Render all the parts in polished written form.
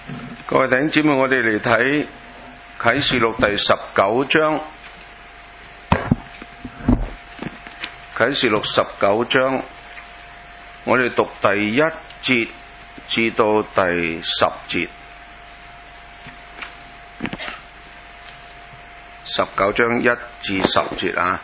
各位弟兄姊妹，我哋嚟睇啟示錄第19章。啟示錄19章，我哋讀第1節至到第10節。19章1至10節啊！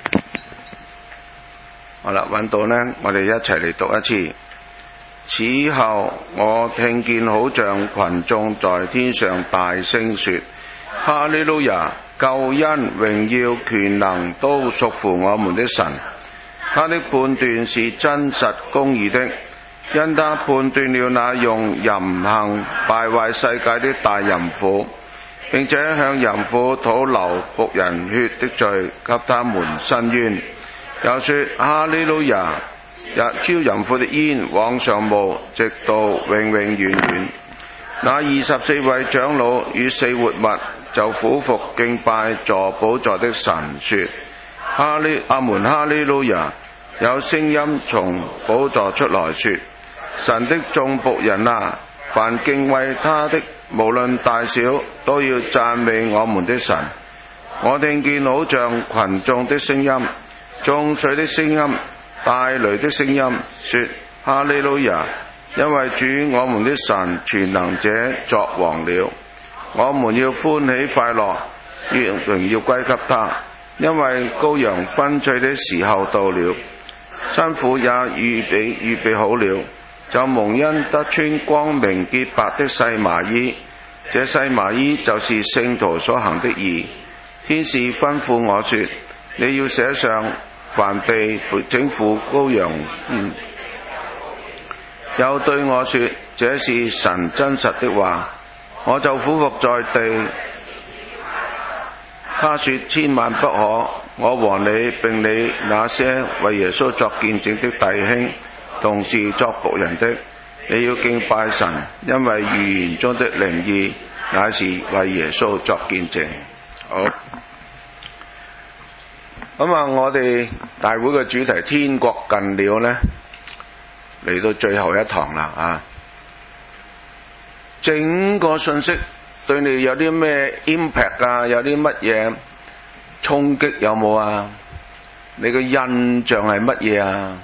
好啦，揾到呢，我哋一齊嚟讀一次。此後我聽見好像群眾在天上大聲說：哈利路亞！救恩、榮耀、權能都屬乎我們的神。他的判斷是真實公義的，因他判斷了那用淫行敗壞世界的大淫婦，並且向淫婦討流僕人血的罪，給他們伸冤。又說：哈利路亞！日招淫婦的煙往上冒，直到永永遠遠。那24位長老與4活物就俯伏敬拜坐寶座的神，說：阿門，哈利路亞！有聲音從寶座出來說：神的眾僕人啊，凡敬畏他的，無論大小，都要讚美我們的神。我聽見好像群眾的聲音、眾水的聲音、大雷的聲音，說：哈利路亞！因為主我們的神全能者作王了，我們要歡喜快樂，榮耀歸給他，因為羔羊婚娶的時候到了，新婦也預備好了，就蒙恩得穿光明潔白的細麻衣，這細麻衣就是聖徒所行的義。天使吩咐我說：你要寫上凡被整赴羔羊。又對我說：這是神真實的話。我就俯伏在地。他說：千萬不可！我和你並你那些為耶穌作見證的弟兄，同是作僕人的，你要敬拜神，因為預言中的靈意乃是為耶穌作見證。好。我哋大會嘅主題天國近了呢，嚟到最後一堂啦啊！整個信息對你有啲咩 impact 啊？有啲乜嘢衝擊有冇啊？你嘅印象係乜嘢啊？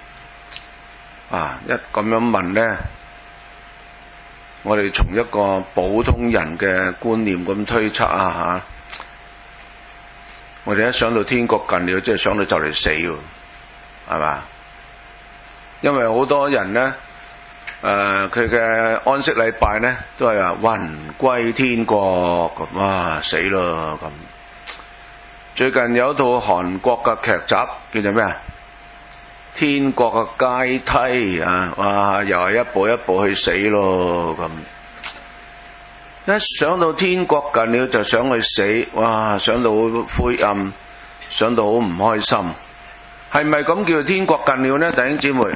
一咁樣問呢，我哋從一個普通人嘅觀念咁推測啊吓，我哋一想到天國近了，即係想到就嚟死喎，係嘛？因為好多人呢，佢嘅安息禮拜呢，都係話魂歸天國咁，哇死咯咁。最近有一套韓國嘅劇集叫做咩啊？天國嘅階梯啊，哇又係一步一步去死咯咁。一想到天國近了就想去死，哇想到好灰暗，想到好唔開心。係咪咁叫天國近了呢？弟兄姊妹，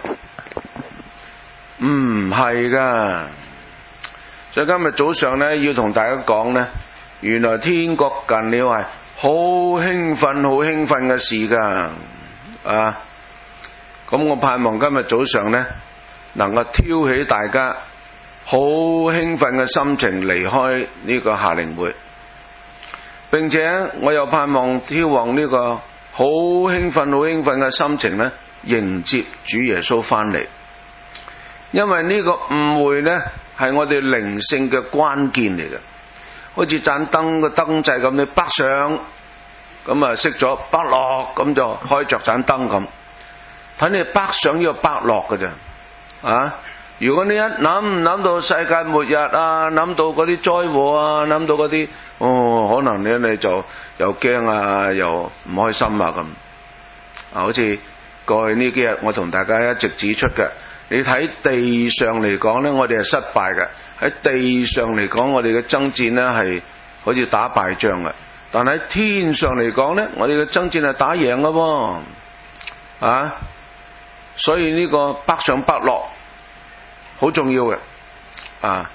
唔係噶。所以今日早上呢，要同大家講呢，原來天國近了係好興奮嘅事噶啊！咁我盼望今日早上呢，能夠挑起大家好興奮嘅心情離開呢個夏令會，並且我又盼望挑旺呢個好興奮嘅心情呢，迎接主耶穌翻嚟。因為呢個誤會呢，係我哋靈性嘅關鍵嚟嘅，好似盞燈個燈掣咁，你北上咁啊熄咗，北落咁就開着盞燈咁，睇你北上呢個北落嘅咋啊！如果你一諗到世界末日啊，諗到嗰啲災禍啊，諗到嗰啲可能你就又驚啊，又唔開心啊咁。好似過去呢幾日我同大家一直指出嘅，你睇地上嚟講呢，我哋係失敗嘅。喺地上嚟講，我哋嘅爭戰呢係好似打敗仗嘅，但喺天上嚟講呢，我哋嘅爭戰係打贏嘅喎啊！所以呢個北上北落好重要嘅啊！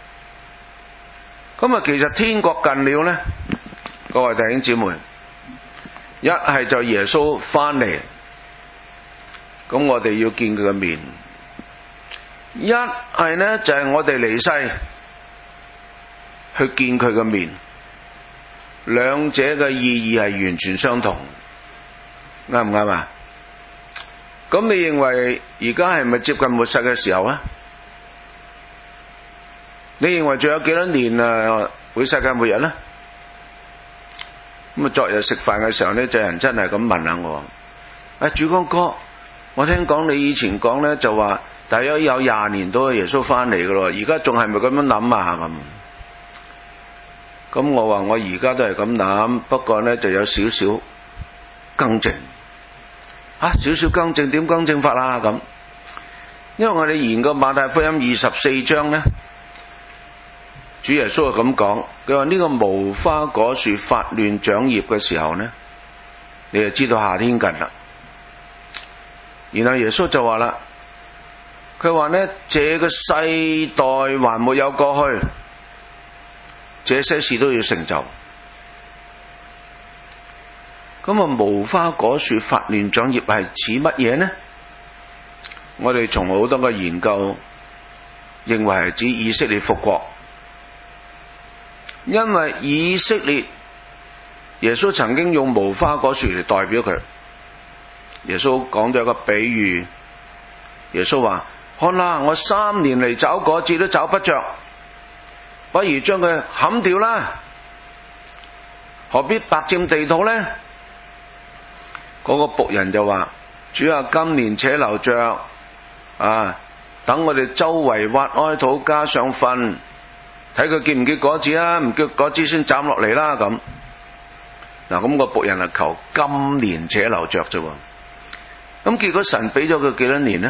咁其實天國近了呢，各位弟兄姊妹，一係就耶穌翻嚟，咁我哋要見佢嘅面；一係呢就係我哋離世， 去見佢嘅面，兩者嘅意義係完全相同，啱唔啱啊？咁你認為而家係咪接近末世嘅時候啊？你認為仲有幾多年會世界末日呢？咁啊，昨日食飯嘅時候呢，就有人真係咁問下我，主光哥，我聽講你以前講呢，就話大約有20年到耶穌翻嚟噶咯，而家仲係咪咁樣諗啊？咁我話我而家都係咁諗，不過呢就有少少更正。少少更正，點更正法啦？咁，因為我哋研究馬太福音24章呢，主耶穌係咁講，佢話呢個無花果樹發亂長葉嘅時候呢，你就知道夏天近啦。然後耶穌就話啦，佢話呢，這個世代還沒有過去，這些事都要成就。咁無花果樹發亂長葉係指乜嘢呢？我哋從好多嘅研究認為係指以色列復國，因為以色列耶穌曾經用無花果樹嚟代表佢。耶穌講咗一個比喻，耶穌話：看啦，我3年嚟找果子都找不着，不如將佢砍掉啦，何必白佔地土呢？嗰個僕人就話：主啊，今年且留着，等我哋周圍挖開土加上糞，睇佢結唔結果子啊？唔結果子先斬落嚟啦。咁咁個僕人係求今年且留着啫。咁結果神俾咗佢幾多年呢？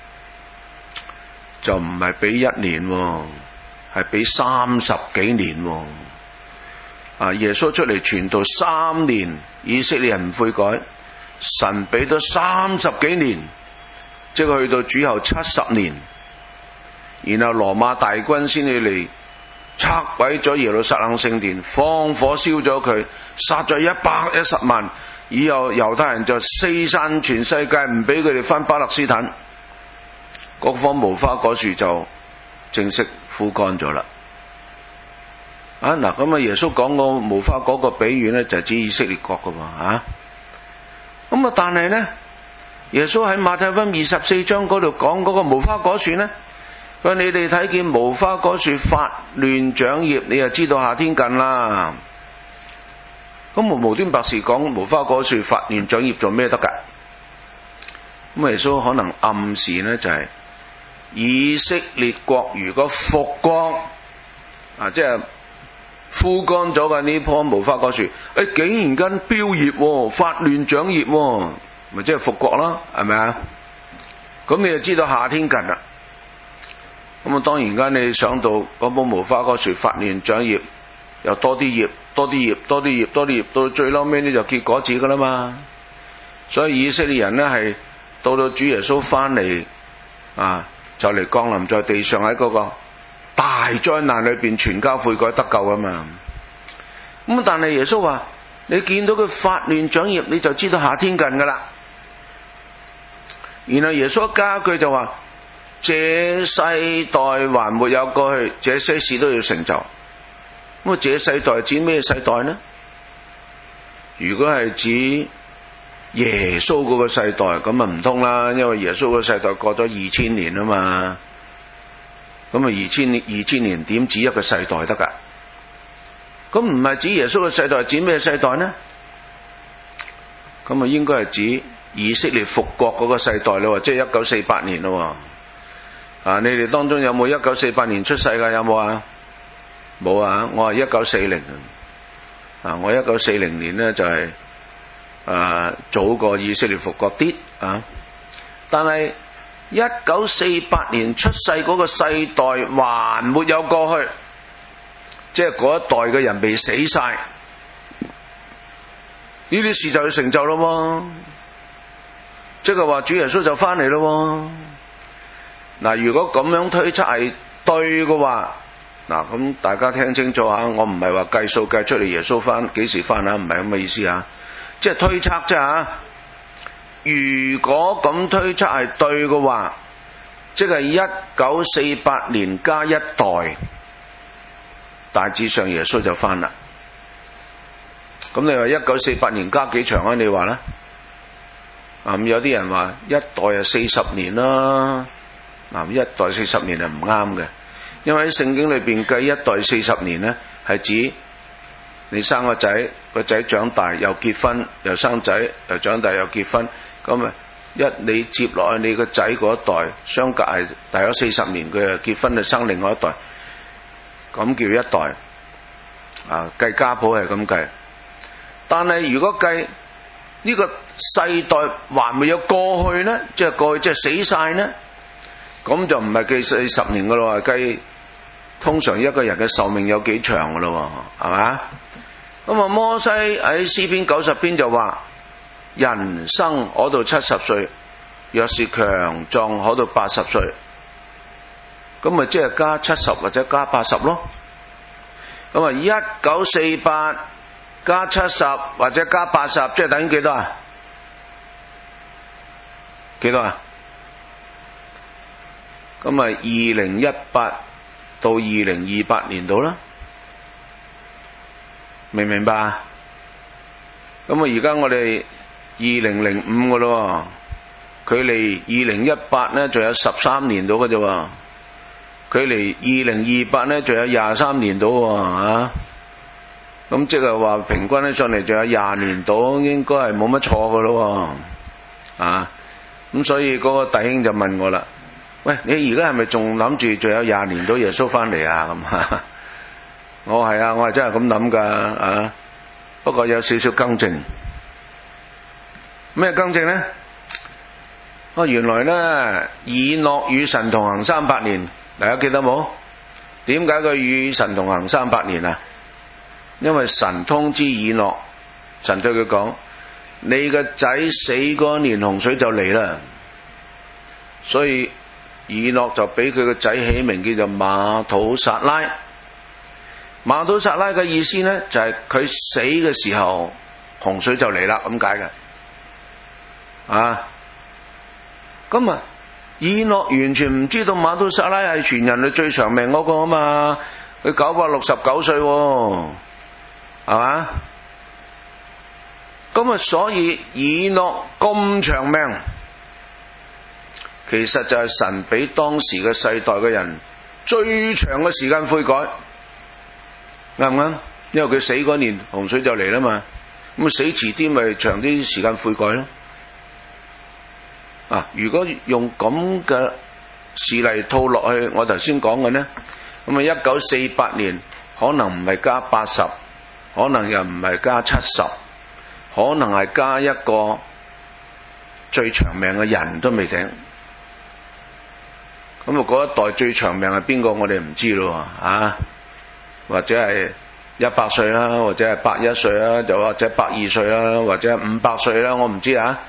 就唔係俾1年，係俾30幾年。耶穌出嚟傳道3年，以色列人唔悔改。神俾咗30幾年，即係去到主後70年，然後羅馬大軍先至嚟拆毀咗耶路撒冷聖殿，放火燒咗佢，殺咗110萬，以後猶太人就四散全世界，唔俾佢哋返巴勒斯坦，嗰棵無花果樹就正式枯乾咗啦。咁耶穌講個無花果個比喻呢，就係指以色列國噶喎。但係呢，耶穌喺馬太福音24章嗰度講嗰個無花果樹呢，佢話你哋睇見無花果樹發亂長葉，你就知道夏天近啦。咁無端白事講無花果樹發亂長葉做咩得噶？咁耶穌可能暗示呢，就係以色列國如果復國即係枯乾咗嘅呢棵無花果樹，竟然間標葉，發亂長葉，咪即係復國啦，係咪啊？咁你就知道夏天近啦。咁當然間你想到嗰棵無花果樹發亂長葉，又多啲葉，多啲葉，多啲葉，多啲葉，到最嬲尾呢就結果子噶啦嘛。所以以色列人呢，係到主耶穌翻嚟就嚟降臨在地上，喺嗰個大災難裏邊全家悔改得救啊嘛。但係耶穌話你見到佢發亂長葉，你就知道夏天近噶啦。然後耶穌加句就話：這世代還沒有過去，這些事都要成就。這世代指咩世代呢？如果係指耶穌嗰個世代，咁唔通啦，因為耶穌個世代過咗2000年啊嘛。咁2000年點指一個世代得噶？咁唔係指耶穌嘅世代，指咩世代呢？咁應該係指以色列復國嗰個世代咯，即係1948年咯。你哋當中有冇1948年出世噶？有冇啊？冇啊！我係1940。我1940年呢就係早過以色列復國啲但係1948年出世嗰個世代還沒有過去，即係嗰一代嘅人未死晒，呢啲事就要成就咯。即係話主耶穌就翻嚟咯。如果咁樣推測係對嘅話，咁大家聽清楚下，我唔係話計數計出嚟耶穌翻幾時翻唔係咁嘅意思即係推測啫。如果咁推測係對嘅話，即係1948年加一代， 大致上耶穌就翻啦。咁你話1948年加幾長啊？你話啦？咁有啲人話一代係40年啦。一代40年係唔啱嘅，因為喺聖經裏邊計一代40年呢，係指你生個仔，個仔長大又結婚，又生仔，又長大又結婚，咁啊你接落去你個仔嗰一代，相隔係大約40年，佢又結婚就生另外一代，咁叫一代。計家譜係咁計，但係如果計呢個世代還未有過去呢，即係過去即係死晒呢，咁就唔係計40年噶咯，計通常一個人嘅壽命有幾長噶咯，係嘛？咁啊，摩西喺詩篇90篇就話：人生可到70歲，若是強壯可到80歲。咁咪即係加70或者加80咯。咁啊，1948加70或者加80，即係等於幾多啊？幾多啊？咁啊，2018到2028年度啦，明唔明白啊？咁啊，而家我哋2005噶咯，距離2018呢仲有13年到嘅啫，距離2028呢仲有23年到啊！咁即係話平均咧上嚟仲有20年到，應該係冇乜錯噶咯，咁所以嗰個弟兄就問我啦：喂，你而家係咪仲諗住仲有20年到耶穌翻嚟啊？咁我係啊，我係真係咁諗噶，不過有少少更正。咩更正呢？原來呢，以諾與神同行300年，大家記得冇？點解佢與神同行300年啊？因為神通知以諾，神對佢講：你個仔死嗰年洪水就嚟啦，所以以諾就俾佢個仔起名叫做馬土撒拉。馬土撒拉嘅意思呢，就係佢死嘅時候洪水就嚟啦，咁解嘅。咁啊，以諾完全唔知道馬土撒拉係全人類最長命嗰個啊嘛，佢969歲，係嘛？咁啊，所以以諾咁長命，其實就係神俾當時嘅世代嘅人最長嘅時間悔改，啱唔啱？因為佢死嗰年洪水就嚟啦嘛，咁死遲啲咪長啲時間悔改咯。如果用咁嘅事例套落去，我頭先講嘅呢，咁啊1948年可能唔係加80，可能又唔係加70，可能係加一個最長命嘅人都未定。咁嗰一代最長命係邊個？我哋唔知咯，或者係100歲啦，或者係101歲啦，就或者102歲啦，或者500歲啦，我唔知啊。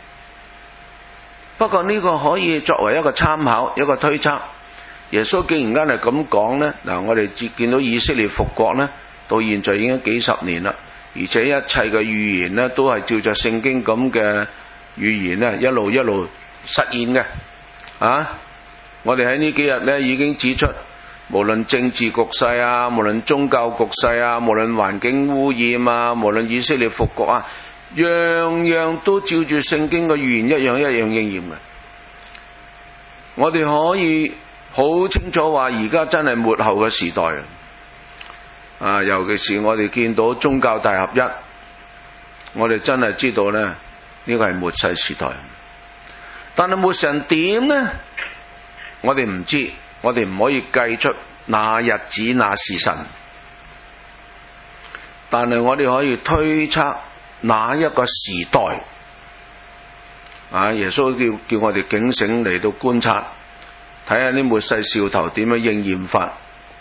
不過呢個可以作為一個參考，一個推測。耶穌既然間係咁講呢，我哋見到以色列復國呢，到現在已經幾十年啦，而且一切嘅預言呢，都係照着聖經咁嘅預言呢，一路實現嘅。我哋喺呢幾日呢已經指出，無論政治局勢啊，無論宗教局勢啊，無論環境污染啊，無論以色列復國啊，樣樣都照住聖經嘅預言一樣應驗嘅。我哋可以好清楚話，而家真係末後嘅時代尤其是我哋見到宗教大合一，我哋真係知道呢，呢個係末世時代。但係末成點呢？我哋唔知，我哋唔可以計出那日子那時辰，但係我哋可以推測哪一個時代。耶穌叫我哋警醒嚟到觀察，睇下啲末世兆頭點樣應驗法。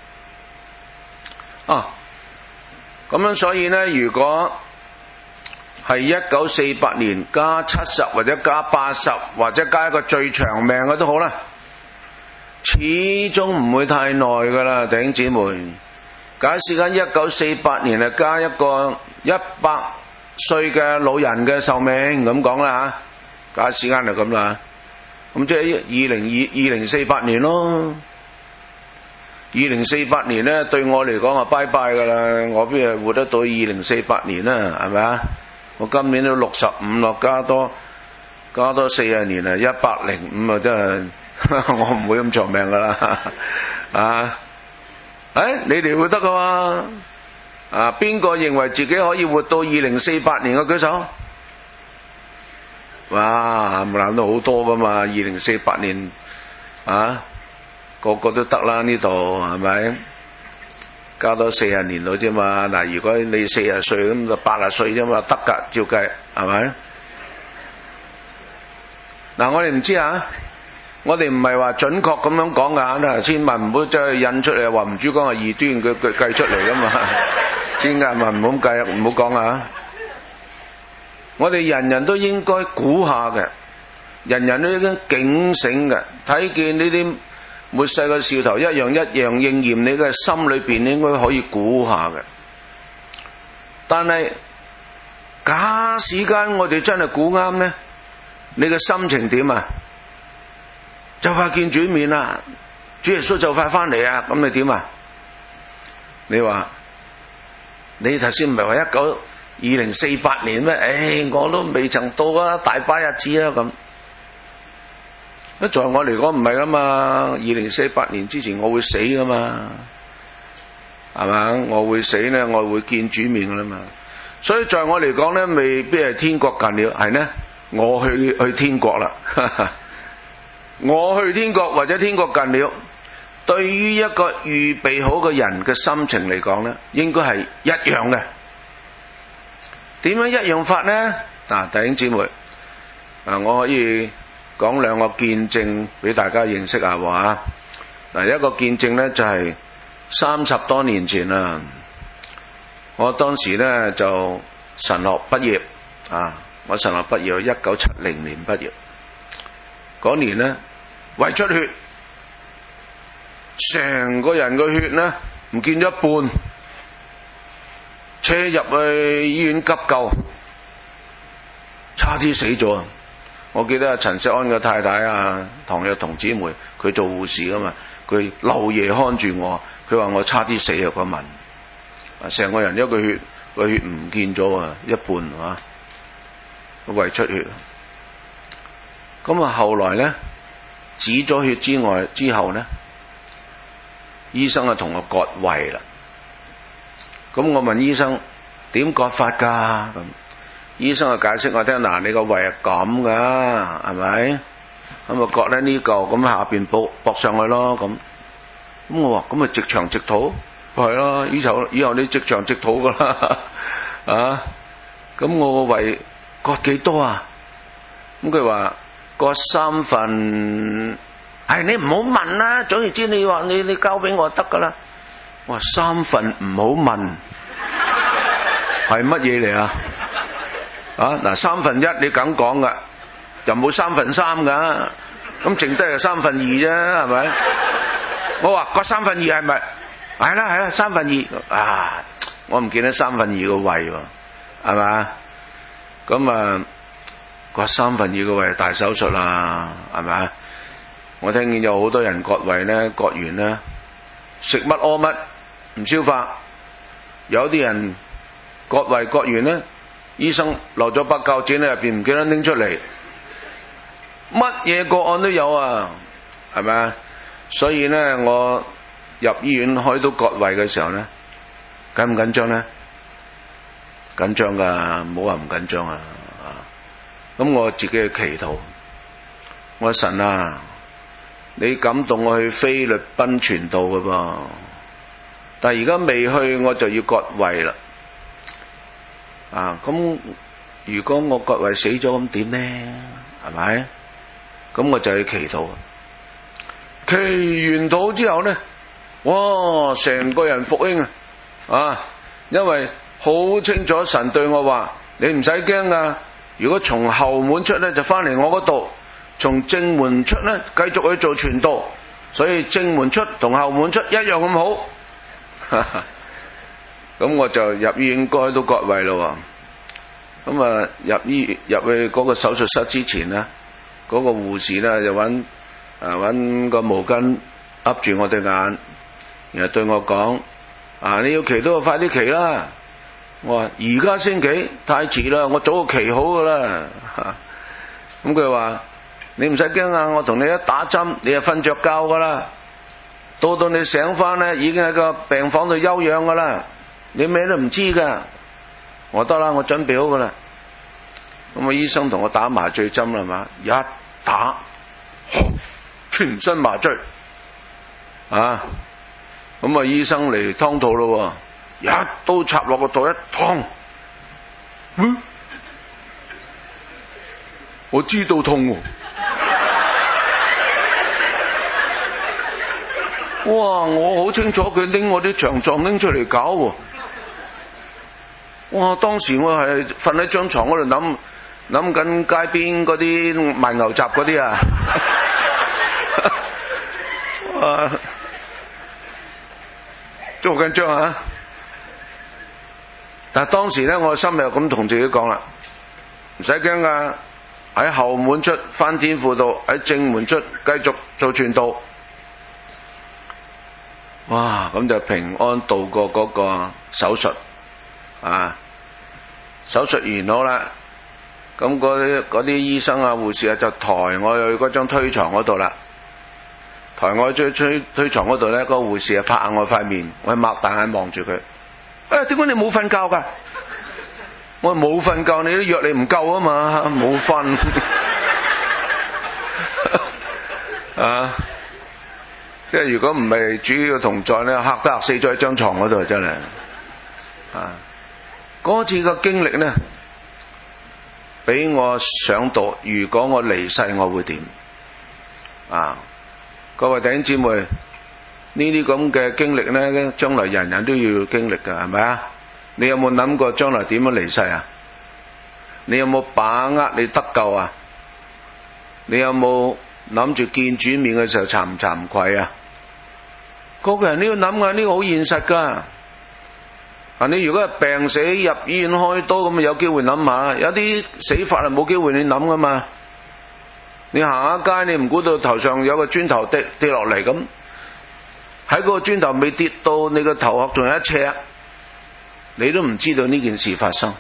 咁樣所以呢，如果係1948年加70或者加80或者加一個最長命嘅都好啦，始終唔會太耐噶啦，弟兄姊妹。假使間1948年係加一個100歲嘅老人嘅壽命咁講啦假使間就咁啦，咁即係2048年咯。 2048年咧，對我嚟講啊，拜拜噶啦！我邊係活得到2048年啦，係咪啊？我今年都65咯，加多40年啊，105啊，真係我唔會咁長命噶啦啊！你哋會得噶嘛？啊，邊個認為自己可以活到2048年嘅舉手？哇，諗到好多噶嘛！2048年啊，個個都得啦，呢度係咪？加多40年到啫嘛。嗱，如果你40歲咁就80歲啫嘛，得噶，照計係咪？嗱，我哋唔知啊，我哋唔係話準確咁樣講噶，千萬唔好將佢印出嚟話吳珠江係異端，佢計出嚟噶嘛，千萬唔好咁計，唔好講啊！我哋人人都應該估下嘅，人人都已經警醒嘅，睇見呢啲末世嘅兆頭一樣一樣應驗，你嘅心裏邊應該可以估下嘅。但係假使間我哋真係估啱呢，你嘅心情點啊？就快見主面啦，主耶穌就快翻嚟啊！咁你點啊？你話你頭先唔係話2048年咩？我都未曾到啊，大把日子啊咁。在我嚟講唔係噶嘛，2048年之前我會死噶嘛，係嘛？我會死呢，我會見主面噶啦嘛。所以在我嚟講呢，未必係天國近了，係呢，我去天國啦。我去天國或者天國近了，對於一個預備好嘅人嘅心情嚟講呢，應該係一樣嘅。點樣一樣法呢？弟兄姊妹，我可以講兩個見證俾大家認識下喎。一個見證呢，就係30多年前啦，我當時呢就神學畢業我神學畢業1970年畢業，嗰年呢胃出血，成個人個血呢唔見咗一半。車入去醫院急救，差啲死咗。我記得阿陳錫安嘅太太唐若彤姊妹，佢做護士噶嘛，佢漏夜看住我，佢話我差啲死啊！嗰晚，成個人一個血唔見咗一半胃出血。咁後來呢，止咗血之後呢，醫生同我割胃啦。咁我問醫生點割法噶？咁醫生就解釋我聽，你個胃係咁噶，係咪？咁割咧呢嚿，咁下邊駁上去咯。咁我話咁咪直腸直肚，係咯，以後你直腸直肚噶啦。咁我個胃割幾多啊？咁佢話割3份。你唔好問啦，總言之你話你交俾我得噶啦。我話3份唔好問，係乜嘢嚟啊？1/3你梗講噶，就冇3/3噶，咁剩低係2/3啫，係咪？我話個2/3係咪？係啦，2/3我唔見得2/3個胃喎，係嘛？咁割2/3個胃大手術啦，係咪？我聽見有好多人割胃呢，割完呢，食乜屙乜，唔消化。有啲人割胃割完呢，醫生留咗把鉸剪喺入邊，唔記得拎出嚟。乜嘢個案都有啊，係咪啊？所以呢，我入醫院開刀割胃嘅時候呢，緊唔緊張呢？緊張噶，唔好話唔緊張啊！咁我自己去祈禱，我神啊，你感動我去菲律賓傳道噶噃，但係而家未去，我就要割胃啦。咁如果我割胃死咗，咁點呢？係咪？咁我就去祈禱。祈完禱之後呢，哇！成個人復興因為好清楚神對我話：你唔使驚噶，如果從後門出呢，就翻嚟我嗰度；從正門出呢，繼續去做傳道。所以正門出同後門出一樣咁好。咁我就入醫院開刀割胃咯。咁入去嗰個手術室之前呢，嗰個護士呢就揾個毛巾噏住我對眼， 然後對我講：你要祈都快啲祈啦！我話而家先祈，太遲啦，我早就祈好噶啦。咁佢話：你唔使驚啊，我同你一打針，你就瞓着覺噶啦。到你醒翻咧，已經喺個病房度休養噶啦，你咩都唔知噶。我得啦，我準備好噶啦。咁醫生同我打麻醉針啦嘛，一打，全身麻醉。咁醫生嚟劏肚咯，一刀插落個肚一劏，我知道痛喎。哇！我好清楚佢拎我啲腸臟拎出嚟搞喎。哇！當時我係瞓喺張床嗰度諗緊街邊嗰啲賣牛雜嗰啲啊。真係好緊張啊！但係當時咧，我心又咁同自己講啦，唔使驚噶，喺後門出翻天父道，喺正門出繼續做傳道。哇！咁就平安度過嗰個手術手術完好啦，咁嗰啲醫生啊護士啊就抬我去嗰張推床嗰度啦。抬我去推床嗰度咧，個護士啊拍下我塊面，我擘大眼望住佢。點解你冇瞓覺噶？我話冇瞓覺，你啲藥你唔夠啊嘛，冇瞓。即係如果唔係主要嘅同在咧，嚇得嚇死咗喺張床嗰度，真係。嗰次嘅經歷咧，俾我想到，如果我離世，我會點？各位弟兄姊妹，呢啲咁嘅經歷咧，將來人人都要經歷噶，係咪啊？你有冇諗過將來點樣離世啊？你有冇把握你得救啊？你有冇諗住見主面嘅時候慚唔慚愧啊？個個人都要諗啊，呢個好現實噶。你如果係病死入醫院開刀咁，有機會諗下。有啲死法係冇機會你諗噶嘛。你行下街，你唔估到頭上有個磚頭跌落嚟咁，喺個磚頭未跌到你個頭殼仲有一尺，你都唔知道呢件事發生。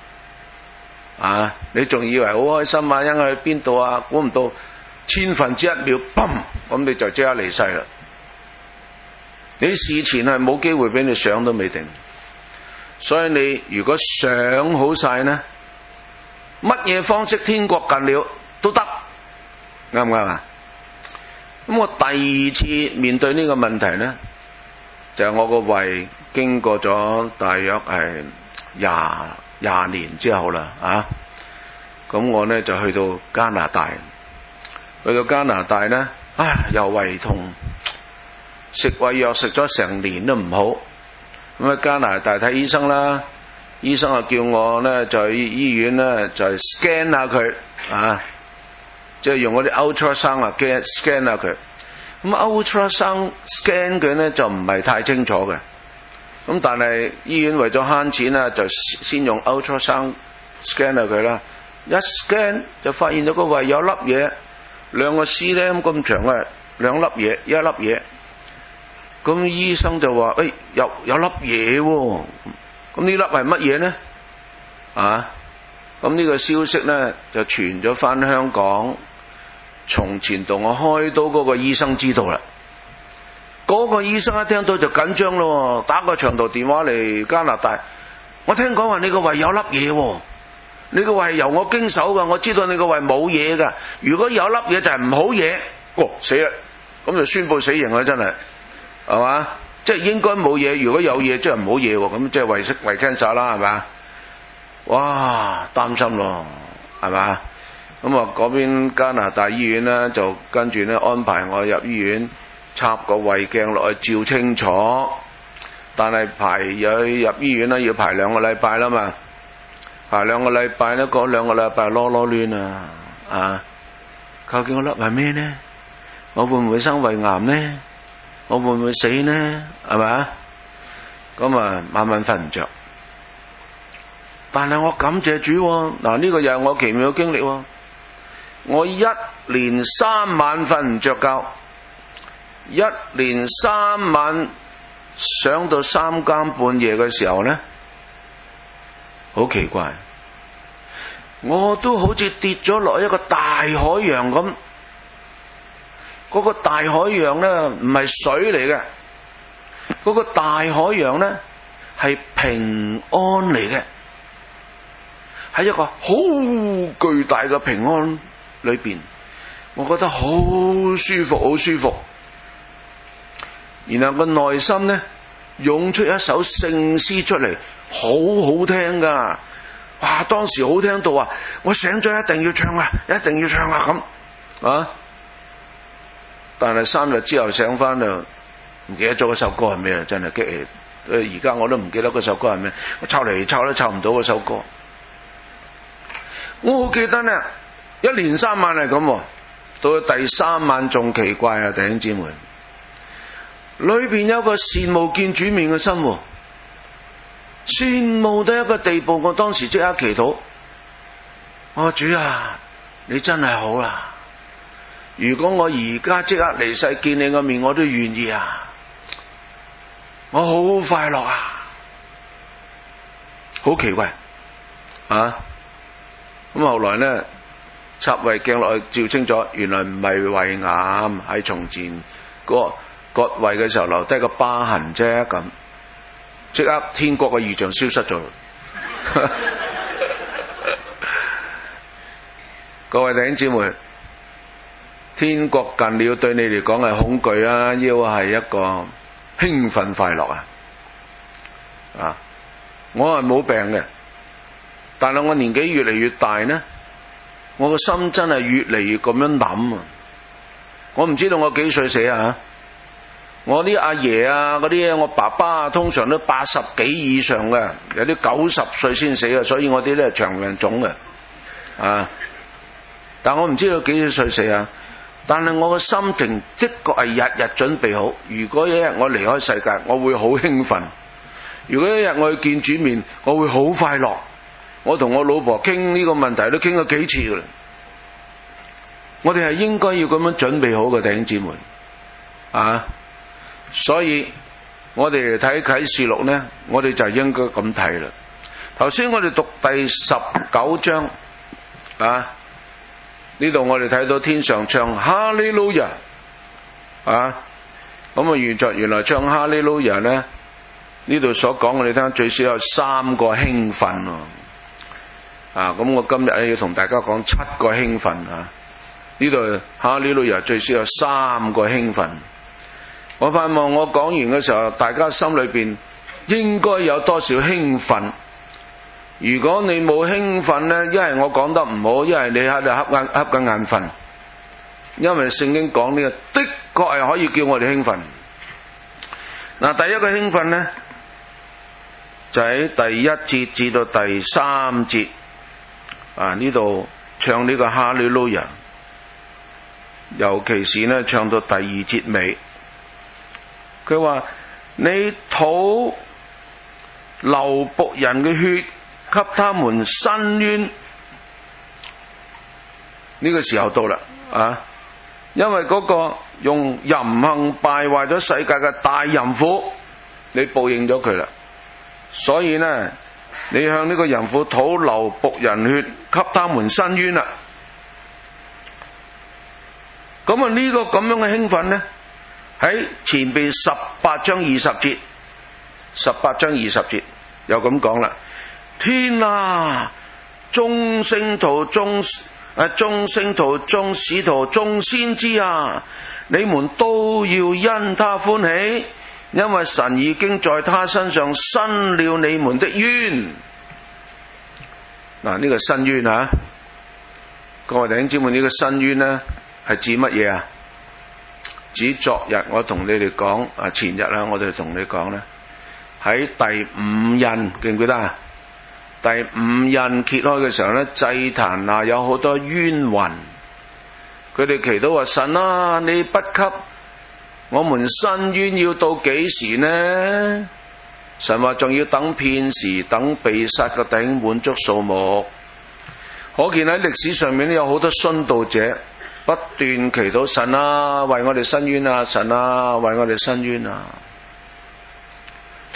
你仲以為好開心啊，因為去邊度啊？估唔到千分之一秒，砰！咁你就即刻離世啦。你事前係冇機會俾你想都未定，所以你如果想好晒呢，乜嘢方式天國近了都得，啱唔啱啊？咁我第二次面對呢個問題呢，就係我個胃經過咗大約係廿年之後啦，咁我呢就去到加拿大，呢，又胃痛，食胃藥食咗成年都唔好，咁喺加拿大睇醫生啦，醫生就叫我呢就去醫院呢就 scan 下佢，即係用嗰啲 ultrasound scan 下佢。咁 ultrasound scan 佢呢就唔係太清楚嘅，咁但係醫院為咗慳錢呢，就先用 ultrasound scan 下佢啦。一 scan 就發現咗個胃有粒嘢，兩個 cm 咁長嘅兩粒嘢，一粒嘢。咁醫生就話：有粒嘢喎。咁呢粒係乜嘢呢？咁呢個消息呢就傳咗翻香港。從前同我開刀嗰個醫生知道啦，嗰個醫生一聽到就緊張咯，打個長途電話嚟加拿大。我聽講話你個胃有粒嘢喎，你個胃由我經手噶，我知道你個胃冇嘢噶。如果有粒嘢就係唔好嘢，死啦！咁就宣布死刑啦，真係，係嘛？即係應該冇嘢，如果有嘢即係唔好嘢喎，咁即係胃 cancer 啦，係嘛？哇，擔心咯，係嘛？咁嗰邊加拿大醫院呢，就跟住呢安排我入醫院插個胃鏡落去照清楚，但係排入醫院呢要排2個禮拜啦嘛，排2個禮拜呢，嗰2個禮拜囉攣啊！究竟個粒係咩呢？我會唔會生胃癌呢？我會唔會死呢？係咪？咁晚晚瞓唔着，但係我感謝主喎，呢個又係我奇妙嘅經歷喎。我一連3晚瞓唔着覺，一連3晚上到三更半夜嘅時候呢，好奇怪，我都好似跌咗落一個大海洋咁。嗰個大海洋呢，唔係水嚟嘅，嗰個大海洋呢，係平安嚟嘅，喺一個好巨大嘅平安裏邊，我覺得好舒服，好舒服。然後個內心呢，湧出一首聖詩出嚟，好好聽噶。哇！當時好聽到啊，我醒咗一定要唱啊，一定要唱啊咁啊！但係3日之後醒翻就唔記得咗嗰首歌係咩啦，真係激氣。而家我都唔記得嗰首歌係咩，我抄嚟抄都抄唔到嗰首歌。我好記得呢，一連3晚係咁，到第3晚仲奇怪啊，弟兄姊妹，裏邊有個羨慕見主面嘅心，羨慕到一個地步，我當時即刻祈禱，我話主啊，你真係好啦！如果我而家即刻離世見你個面，我都願意啊！我好快樂啊！好奇怪啊！咁後來呢，插胃鏡落去照清楚，原來唔係胃癌，係從前個割胃嘅時候留低個疤痕啫，咁即刻天國嘅異象消失咗。各位弟兄姊妹，天國近了，對你嚟講係恐懼啊，要係一個興奮快樂啊！啊，我係冇病嘅，但係我年紀越嚟越大呢，我個心真係越嚟越咁樣諗啊！我唔知道我幾歲死啊？我啲阿爺啊，嗰啲我爸爸啊，通常都80幾以上嘅，有啲90歲先死啊，所以我啲咧長命種嘅啊！但我唔知道幾歲死啊！但係我個心情的確係日日準備好，如果一日我離開世界，我會好興奮；如果一日我去見主面，我會好快樂。我同我老婆傾呢個問題都傾咗幾次噶啦。我哋係應該要咁樣準備好嘅，弟兄姊妹啊！所以我哋嚟睇啟示錄呢，我哋就應該咁睇啦。頭先我哋讀第19章啊。呢度我哋睇到天上唱哈利路亞啊，咁原來唱哈利路亞呢，呢度所講我哋聽最少有3個興奮啊，咁我今日要同大家講7個興奮啊，呢度哈利路亞最少有3個興奮。我盼望我講完嘅時候，大家心裏邊應該有多少興奮。如果你冇興奮呢，一係我講得唔好，一係你喺度瞌緊眼瞓。因為聖經講呢個的確係可以叫我哋興奮。嗱，第一個興奮呢，就喺第1節至到第3節啊，呢度唱呢個哈利路亞，尤其是呢唱到第2節尾，佢話你討流僕人嘅血，給他們伸冤，呢個時候到啦啊！因為嗰個用淫行敗壞咗世界嘅大淫婦，你報應咗佢啦，所以呢，你向呢個淫婦討流僕人血，給他們伸冤啦。咁啊，呢個咁樣嘅興奮呢，喺前邊18章20節，18章20節又咁講啦。天啊！眾聖徒、眾使徒、眾先知啊，你們都要因他歡喜，因為神已經在他身上伸了你們的冤。嗱，呢個伸冤啊，各位弟兄姊妹，呢個伸冤呢係指乜嘢啊？指昨日我同你哋講啊，前日啊，我哋同你講呢，喺第5印記唔記得啊？第5印揭開嘅時候呢，祭壇啊有好多冤魂，佢哋祈禱話：神啊，你不給我們伸冤，要到幾時呢？神話仲要等片時，等被殺嘅弟兄滿足數目。可見喺歷史上面有好多殉道者不斷祈禱：神啊，為我哋伸冤啊！神啊，為我哋伸冤啊！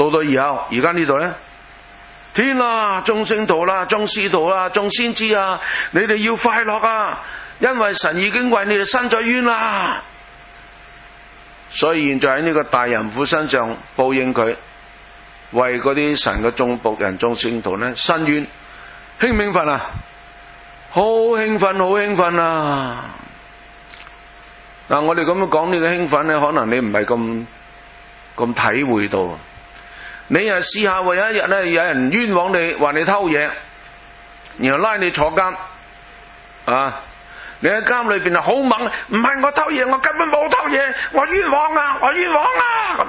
到以後，而家呢度咧，天啊，眾聖徒啦，眾使徒啦，眾先知啊，你哋要快樂啊，因為神已經為你哋伸咗冤啦。所以現在喺呢個大淫婦身上報應佢，為嗰啲神嘅眾僕人、眾聖徒咧伸冤，興唔興奮啊？好興奮，好興奮啊！嗱，我哋咁樣講呢個興奮咧，可能你唔係咁體會到。你啊試下，有一日咧，有人冤枉你，話你偷嘢，然後拉你坐監啊！你喺監裏邊啊，好猛，唔係我偷嘢，我根本冇偷嘢，我冤枉啊，我冤枉啊！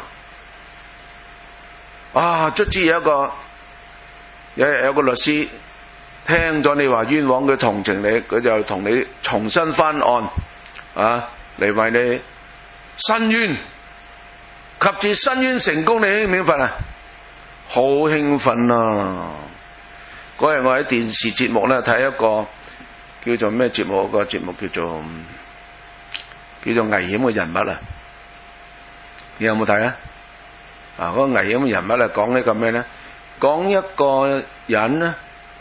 啊，卒之有個律師聽咗你話冤枉，佢同情你，佢就同你重新翻案啊，嚟為你申冤，及至申冤成功，你興唔興奮啊？好興奮啊！嗰日我喺電視節目咧睇一個叫做咩節目？個節目叫做危險嘅人物啊！你有冇睇啊？嗰個危險嘅人物咧講呢個咩咧？講一個人咧，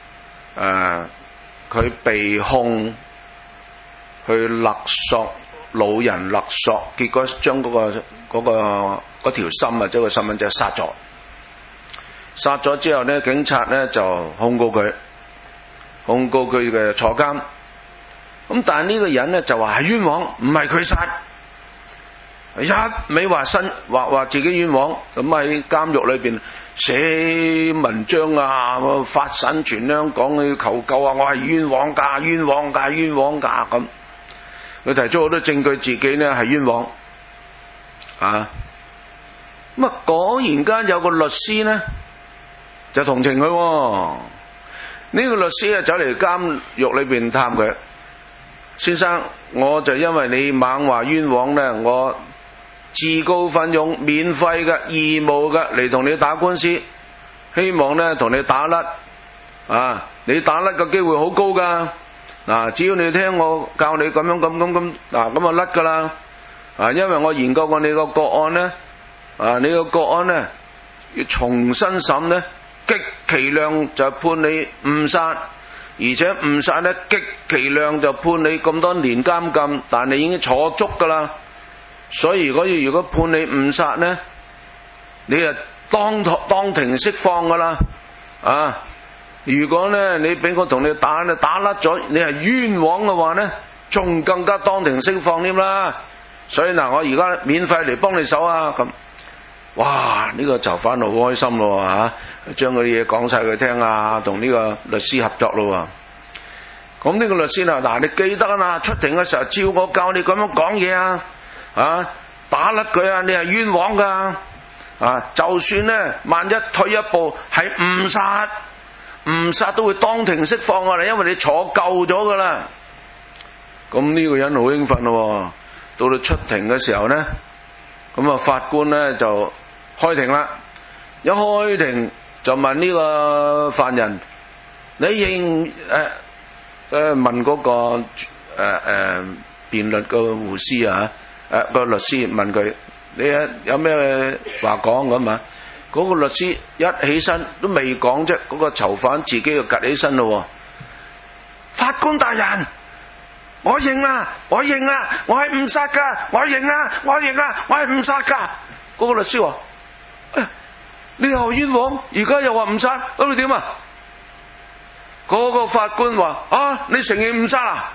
佢被控去勒索老人，勒索，結果將嗰條心啊，即係個細蚊仔殺咗。殺咗之後咧，警察咧就控告佢嘅坐監。咁但係呢個人咧就話係冤枉，唔係佢殺，一味話自己冤枉。咁喺監獄裏邊寫文章啊，發神傳香講去求救啊，我係冤枉噶，冤枉噶，冤枉噶咁。佢提出好多證據，自己咧係冤枉啊。咁啊，果然間有個律師咧就同情佢，呢個律師啊走嚟監獄裏邊探佢，先生，我就因為你猛話冤枉咧，我自告奮勇，免費嘅、義務嘅嚟同你打官司，希望咧同你打甩啊！你打甩嘅機會好高噶，嗱，只要你聽我教你咁樣咁嗱，咁啊甩噶啦啊！因為我研究過你個個案咧，啊，你個個案咧要重新審咧，極其量就判你誤殺，而且誤殺咧極其量就判你咁多年監禁，但你已經坐足噶啦。所以如果判你誤殺咧，你就當庭釋放噶啦啊！如果咧你俾我同你打甩咗，你係冤枉嘅話咧，仲更加當庭釋放添啦。所以嗱，我而家免費嚟幫你手啊咁。哇！呢個囚犯好開心咯吓，將嗰啲嘢講晒佢聽啊，同呢個律師合作咯。咁呢個律師嗱，你記得啊，出庭嘅時候照我教你咁樣講嘢啊，啊，打甩佢啊，你係冤枉噶啊！就算咧，萬一退一步係誤殺都會當庭釋放啊，因為你坐夠咗噶啦。咁呢個人好興奮咯，到你出庭嘅時候咧。咁啊，法官咧就開庭啦。一開庭就問呢個犯人：你認問嗰個辯論個護師啊，個律師問佢：你有咩話講咁啊？嗰個律師一起身都未講啫，嗰個囚犯自己就趌起身咯。法官大人，我認啦，我係誤殺噶，我認啦，我係誤殺噶。嗰個律師話：你又冤枉，而家又話誤殺，咁你點啊？嗰個法官話：你承認誤殺啊？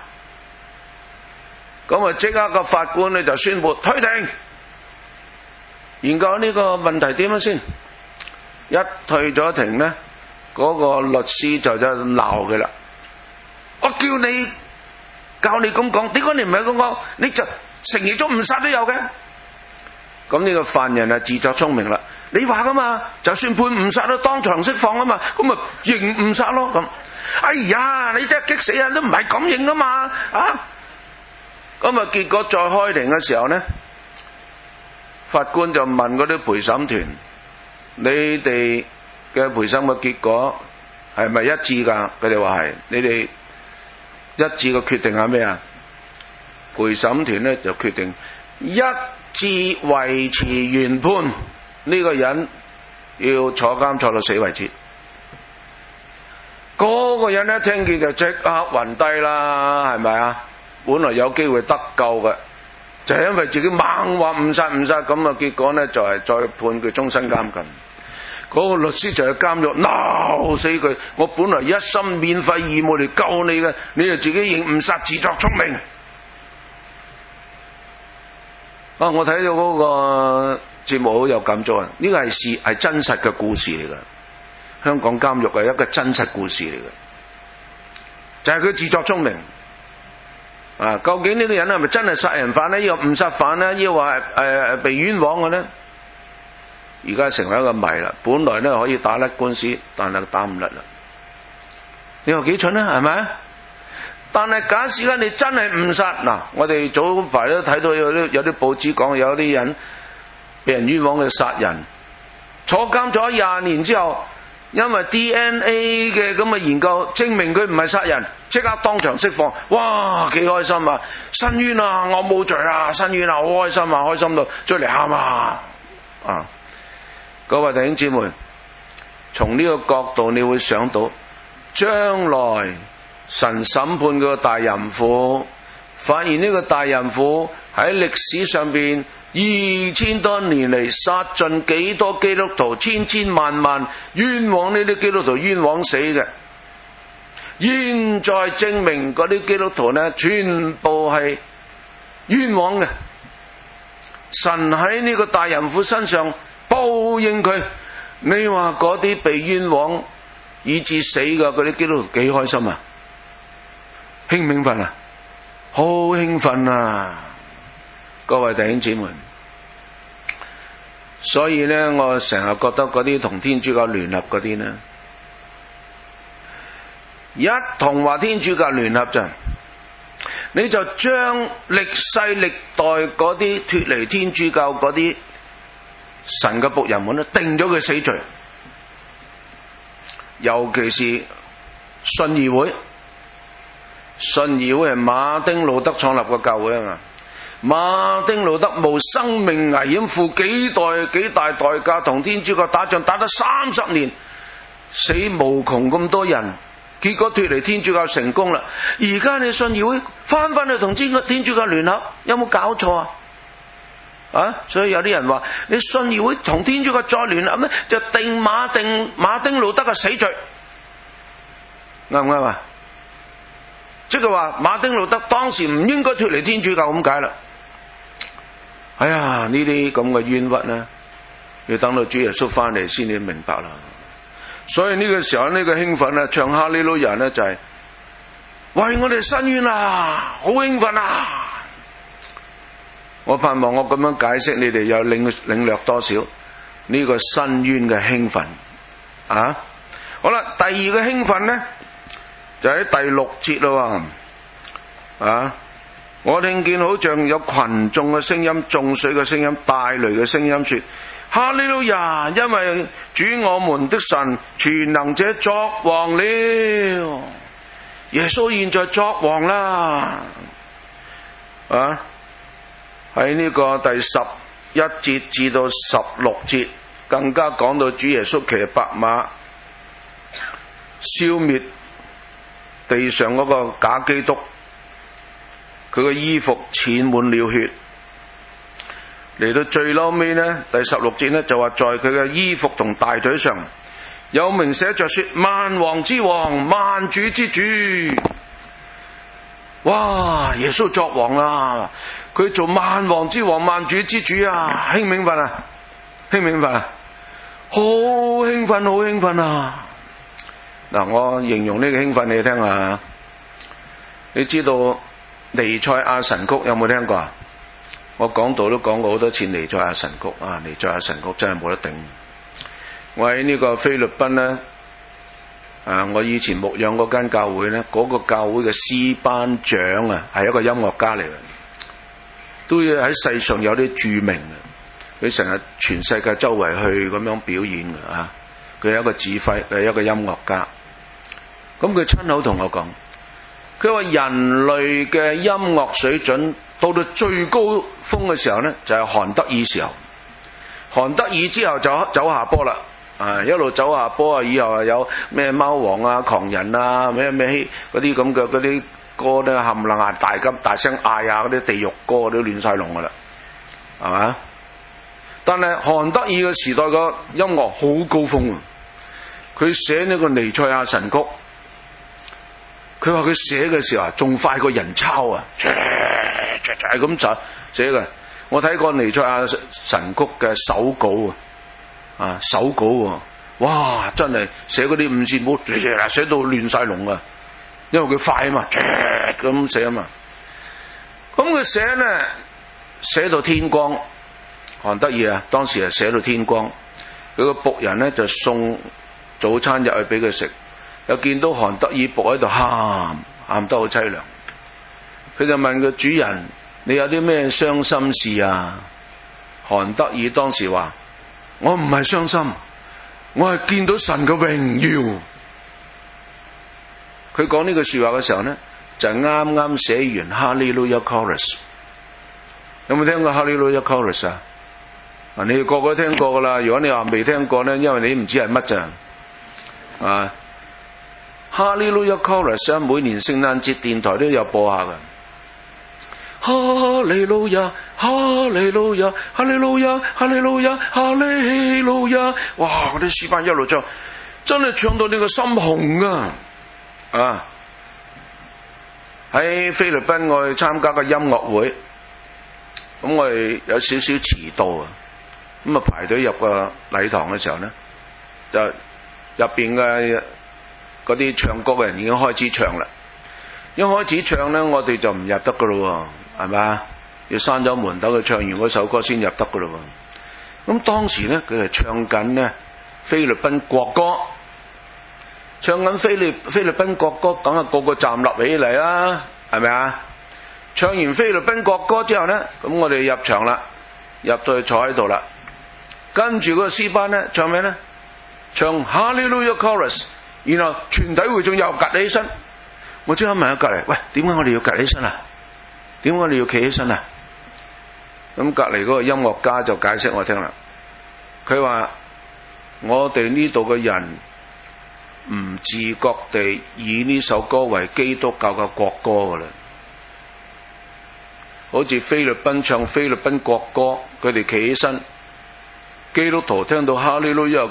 咁啊，即刻個法官咧就宣布退庭，研究呢個問題點樣先。一退咗庭咧，嗰個律師就鬧佢啦。我叫你教你咁講，點解你唔係咁講？你就承認咗誤殺都有嘅。咁呢個犯人啊自作聰明啦，你話噶嘛，就算判誤殺都當場釋放啊嘛，咁咪認誤殺咯咁。哎呀，你真係激死人，都唔係咁認噶嘛啊！咁啊，結果再開庭嘅時候呢，法官就問嗰啲陪審團：你哋嘅陪審嘅結果係咪一致噶？佢哋話係。你哋一致嘅決定係咩啊？陪審團咧就決定一致維持原判，呢個人要坐監坐到死為止。嗰個人一聽見就即刻暈低啦，係咪啊？本來有機會得救嘅，就係因為自己猛話唔殺咁啊，結果呢就係再判佢終身監禁。嗰個律師就喺監獄鬧死佢，我本來一心免費義務嚟救你嘅，你就自己認誤殺，自作聰明。我睇到嗰個節目好有感觸啊！呢個係真實嘅故事嚟噶，香港監獄係一個真實故事嚟嘅，就係佢自作聰明。究竟呢個人係咪真係殺人犯呢？要誤殺犯呢？要話被冤枉嘅呢？而家成為一個謎啦。本來呢可以打甩官司，但係打唔甩啦。你話幾蠢呢？係咪？但係假使間你真係誤殺，我哋早排都睇到有啲報紙講有啲人被人冤枉嘅殺人，坐監咗20年之後，因為 DNA 嘅咁嘅研究證明佢唔係殺人，即刻當場釋放，哇，幾開心啊！申冤啊，我冇罪啊，申冤啊，好開心啊，開心到追嚟喊啊！各位弟兄姊妹，從呢個角度你會想到將來神審判個大淫婦，發現呢個大淫婦喺歷史上邊2000多年嚟殺盡幾多基督徒，千萬冤枉呢啲基督徒冤枉死嘅。現在證明嗰啲基督徒呢，全部係冤枉嘅。神喺呢個大淫婦身上報應佢，你話嗰啲被冤枉以致死嘅嗰啲基督徒幾開心啊？興唔興奮啊？好興奮啊！各位弟兄姊妹，所以呢，我成日覺得嗰啲同天主教聯合嗰啲呢，一同話天主教聯合咋，你就將歷世歷代嗰啲脫離天主教嗰啲神嘅僕人們定咗佢死罪，尤其是信義會。信義會係馬丁路德創立嘅教會啊嘛，馬丁路德冒生命危險，付幾大代價同天主教打仗，打得30年，死無窮咁多人，結果脫離天主教成功啦。而家你信義會翻去同天主教聯合，有冇搞錯啊？所以有啲人話你信義會同天主教再聯合呢，就定馬丁路德嘅死罪，啱唔啱啊？即係話馬丁路德當時唔應該脫離天主教咁解啦。哎呀，呢啲咁嘅冤屈呢，要等到主耶穌翻嚟先至明白啦。所以呢個時候呢個興奮啊，唱哈利路亞呢就係為我哋申冤啊，好興奮啊！我盼望我咁樣解釋，你哋有領略多少呢個申冤嘅興奮啊？好啦，第二個興奮呢，就喺第6節咯，我聽見好像有群眾嘅聲音、眾水嘅聲音、大雷嘅聲音說：哈利路亞！因為主我們的神全能者作王了，耶穌現在作王啦！喺呢個第11節至到16節，更加講到主耶穌騎白馬，消滅地上嗰個假基督，佢個衣服濺滿了血。嚟到最嬲尾呢，第16節呢就話在佢嘅衣服同大腿上有明寫着說：萬王之王，萬主之主。哇！耶穌作王啦，佢做萬王之王、萬主之主啊！興唔興奮啊？興唔興奮啊？好興奮，好興奮啊！嗱，我形容呢個興奮你聽下。你知道彌賽亞神曲有冇聽過啊？我講道都講過好多次彌賽亞神曲啊！彌賽亞神曲真係冇得頂。我喺呢個菲律賓呢，我以前牧養嗰間教會呢，嗰個教會嘅詩班長啊，係一個音樂家嚟嘅，都要喺世上有啲著名嘅，佢成日全世界周圍去咁樣表演嘅啊！佢係一個指揮，佢係一個音樂家。咁佢親口同我講，佢話人類嘅音樂水準到最高峰嘅時候呢，就係韓德爾時候。韓德爾之後就走下坡啦， 一路走下坡啊，以後有咩貓王啊、狂人啊、咩嗰啲咁嘅嗰啲歌咧，冚唪唥大急大聲嗌啊，嗰啲地獄歌都亂晒龍噶啦，係嘛？但係韓德爾嘅時代嘅音樂好高峰啊！佢寫呢個彌賽亞神曲，佢話佢寫嘅時候仲快過人抄啊，係咁就寫嘅。我睇過彌賽亞神曲嘅手稿啊，手稿哇，真係寫嗰啲五線譜寫到亂晒龍啊，因為佢快啊嘛，咁寫啊嘛。咁佢寫呢，寫到天光。韓德爾啊，當時係寫到天光，佢個僕人呢就送早餐入去俾佢食，又見到韓德爾僕喺度喊得好淒涼，佢就問個主人：你有啲咩傷心事啊？韓德爾當時話：我唔係傷心，我係見到神嘅榮耀。佢講呢句說話嘅時候呢，就啱啱寫完哈利路亞 chorus。有冇聽過哈利路亞 chorus 啊？你哋個個都聽過噶啦，如果你話未聽過呢，因為你唔知係乜咋。哈利路亞 chorus 每年聖誕節電台都有播下噶。哈利路亞，哈利路亞，哈利路亞，哈利路亞，哈利路亞。哇！嗰啲詩班一路唱，真係唱到你個心紅啊！喺菲律賓我去參加個音樂會，咁我哋有少少遲到啊。咁排隊入個禮堂嘅時候呢，就入邊嘅嗰啲唱歌嘅人已經開始唱啦。一開始唱呢，我哋就唔入得噶咯，係咪？要閂咗門等佢唱完嗰首歌先入得噶咯。咁當時呢，佢係唱緊呢菲律賓國歌，唱緊菲律賓國歌，梗係個個站立起嚟啦，係咪啊？唱完菲律賓國歌之後呢，咁我哋入場啦，入到去坐喺度啦。跟住嗰個詩班呢，唱咩呢？唱哈利路亞 chorus， 然後全體會眾又趌起身。我即刻問下隔籬：喂，點解我哋要趌起身啊？點解我哋要企起身啊？咁隔籬嗰個音樂家就解釋我聽啦。佢話：我哋呢度嘅人唔自覺地以呢首歌為基督教嘅國歌噶啦。好似菲律賓唱菲律賓國歌，佢哋企起身。基督徒聽到哈利路亞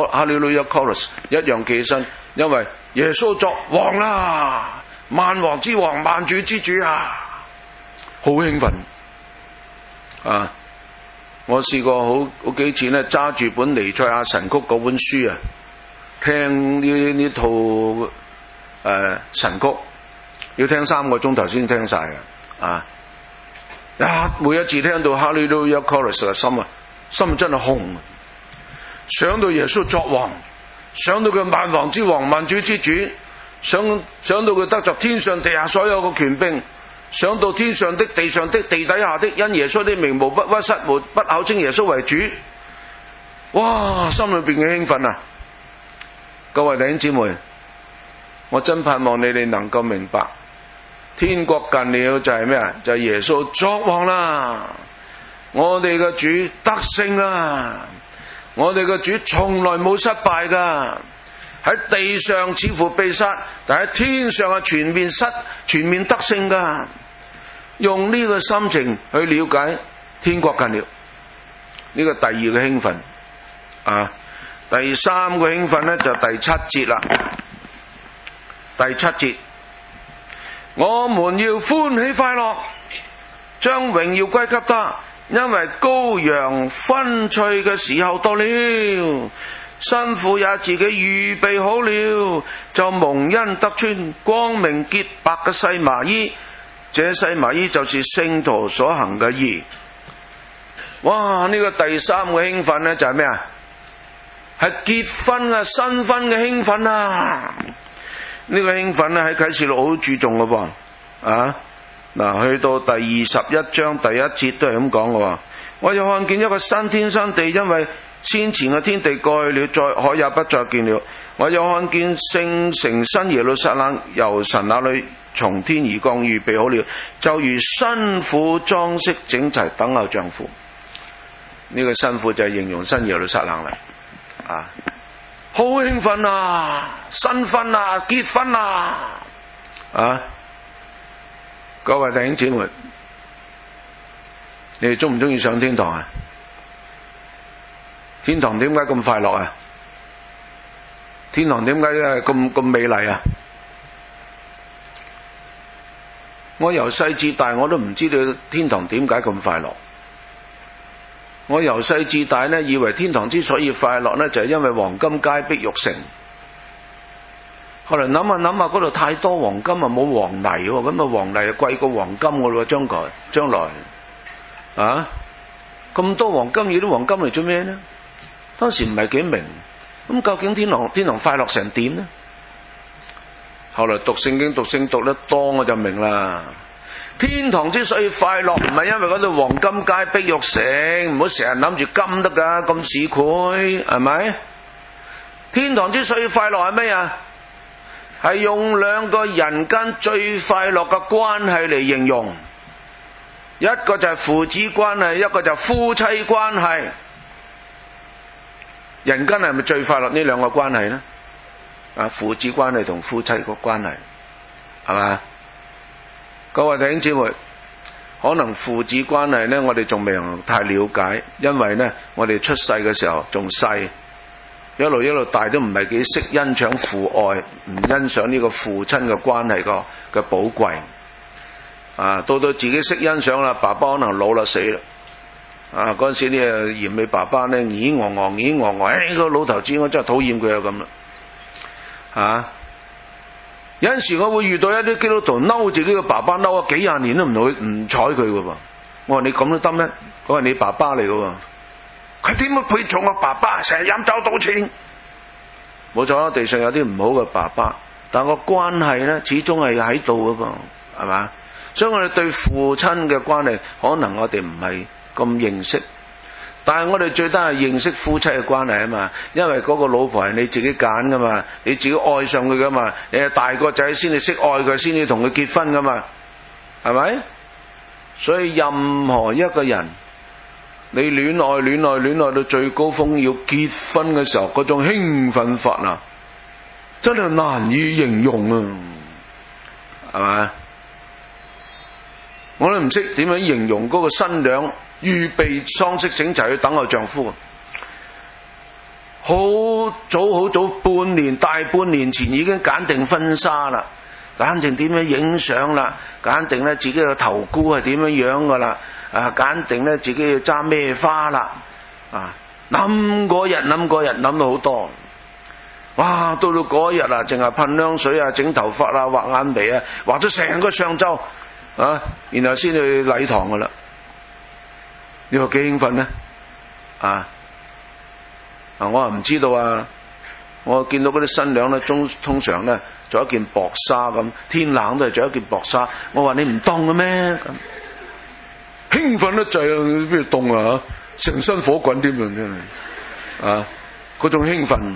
chorus 一樣企起身，因為耶穌作王啦，萬王之王，萬主之主啊，好興奮啊！我試過好幾次呢，揸住本彌賽亞神曲嗰本書啊，聽呢套神曲，要聽3個鐘頭先聽晒嘅每一次聽到哈利路亞 chorus 嘅心真係紅，想到耶穌作王，想到佢萬王之王、萬主之主，想到佢得着天上地下所有嘅權柄，想到天上的、地上的、地底下的，因耶穌的名無不屈膝，無不口稱耶穌為主。哇！心裏邊嘅興奮啊！各位弟兄姊妹，我真盼望你哋能夠明白，天國近了就係咩啊？就係耶穌作王啦！我哋嘅主得勝啦！我哋嘅主從來冇失敗噶，喺地上似乎被殺，但喺天上係全面得勝噶。用呢個心情去了解天國近了，呢個第二個興奮第3個興奮呢，就第7節啦。第7節，我們要歡喜快樂，將榮耀歸給他。因為羔羊婚娶嘅時候到了，新婦也自己預備好了，就蒙恩得穿光明潔白嘅細麻衣，這細麻衣就是聖徒所行嘅義。哇！呢個第3個興奮呢，就係咩啊？係結婚啊，新婚嘅興奮啊！呢個興奮呢，喺啟示錄好注重嘅噃去到第21章第1節都係咁講嘅。我又看見一個新天新地，因為先前嘅天地過去了，再海也不再見了。我又看見聖城新耶路撒冷由神那裏從天而降，預備好了，就如新婦裝飾整齊，等候丈夫。呢個新婦就係形容新耶路撒冷啦。 啊，好興奮啊，新婚啊，結婚啊，啊，各位弟兄姊妹，你哋中唔中意上天堂啊？天堂點解咁快樂啊？天堂點解咁美麗啊？我由細至大我都唔知道天堂點解咁快樂。我由細至大呢，以為天堂之所以快樂呢，就係因為黃金街碧玉城。後來諗下嗰度太多黃金啊，冇黃泥喎，咁啊黃泥啊貴過黃金㗎咯，將來啊，咁多黃金要啲黃金嚟做咩呢？當時唔係幾明，咁究竟天堂快樂成點呢？後來讀聖經讀得多我就明啦。天堂之所以快樂，唔係因為嗰度黃金街碧玉城，唔好成日諗住金得㗎，咁市儈係咪？天堂之所以快樂係咩啊？係用兩個人間最快樂嘅關係嚟形容，一個就係父子關係，一個就係夫妻關係。人間係咪最快樂呢兩個關係呢？啊，父子關係同夫妻個關係，係嘛？各位弟兄姊妹，可能父子關係呢，我哋仲未太了解，因為呢，我哋出世嘅時候仲細，一路大都唔係幾識欣賞父愛，唔欣賞呢個父親嘅關係嘅寶貴。啊，到自己識欣賞啦，爸爸可能老啦死啦。啊，嗰陣時呢嫌你爸爸呢咦戇，個老頭子我真係討厭佢啊咁啦。啊，有陣時我會遇到一啲基督徒嬲自己嘅爸爸嬲咗幾廿年都唔睬佢㗎喎。我話你咁都得咩？嗰係你爸爸嚟㗎喎。佢點會配做我爸爸？成日飲酒賭錢。冇錯，地上有啲唔好嘅爸爸，但個關係呢始終係喺度㗎噃，係嘛？所以我哋對父親嘅關係，可能我哋唔係咁認識，但係我哋最低係認識夫妻嘅關係啊嘛，因為嗰個老婆係你自己揀噶嘛，你自己愛上佢噶嘛，你係大個仔先至識愛佢，先至同佢結婚噶嘛，係咪？所以任何一個人，你戀愛到最高峰要結婚嘅時候，嗰種興奮法啊，真係難以形容啊，係咪？我都唔識點樣形容嗰個新娘預備喪飾整齊去等候丈夫。好早大半年前已經揀定婚紗啦，揀定點樣影相啦，揀定咧自己嘅頭箍係點樣噶啦，揀定咧自己要揸咩花啦，諗嗰日諗到好多。哇！到嗰日啊，淨係噴香水啊、整頭髮啊、畫眼眉啊，畫咗成個上晝。然後先去禮堂噶啦，你話幾興奮呢？我唔知道啊！我見到嗰啲新娘咧，通常咧着一件薄紗咁，天冷都係着一件薄紗。我話你唔凍嘅咩？咁興奮得滯啊！邊度凍啊？成身火滾添啊！真係嗰種興奮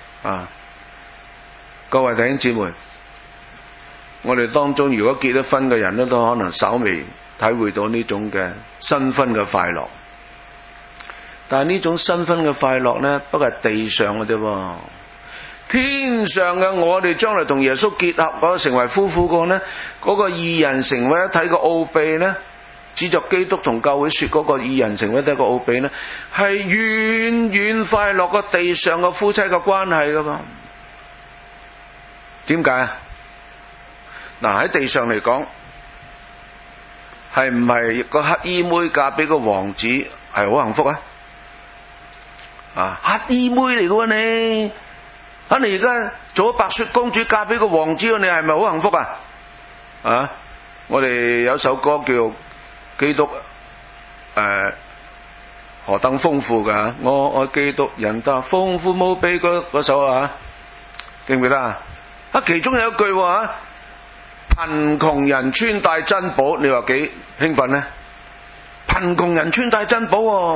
各位弟兄姊妹。我哋當中如果結咗婚嘅人咧，都可能稍微體會到呢種嘅新婚嘅快樂。但係呢種新婚嘅快樂呢，不過係地上嘅啫。天上嘅我哋將來同耶穌結合嗰個成為夫婦個呢，嗰個二人成為一體嘅奧秘呢，指着基督同教會說嗰個二人成為一體嘅奧秘呢，係遠遠快樂過地上嘅夫妻嘅關係噶嘛？點解啊？喺地上嚟講，係唔係個乞衣妹嫁俾個王子係好幸福啊？乞衣妹嚟嘅喎你，你而家做咗白雪公主嫁俾個王子，你係咪好幸福啊？我哋有首歌叫《基督》，何等豐富㗎！我愛基督，人得豐富無比嗰首記唔記得啊？其中有一句貧窮人穿戴珍寶，你話幾興奮呢？貧窮人穿戴珍寶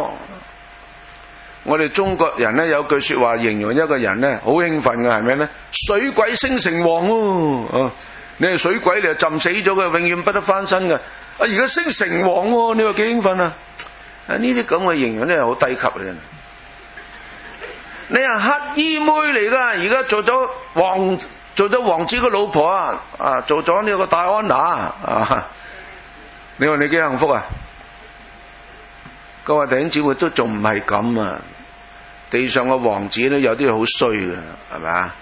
我哋中國人呢，有句說話形容一個人呢，好興奮嘅係咩呢？水鬼升城隍你係水鬼，你就浸死咗嘅，永遠不得翻身嘅。而家升城隍你話幾興奮啊？呢啲咁嘅形容真係好低級嘅。 你係乞衣妹嚟噶，而家做咗王子嘅老婆啊，做咗呢個戴安娜啊，你話你幾幸福啊？各位弟兄姊妹都仲唔係咁啊？地上嘅王子咧有啲好衰嘅，係咪啊？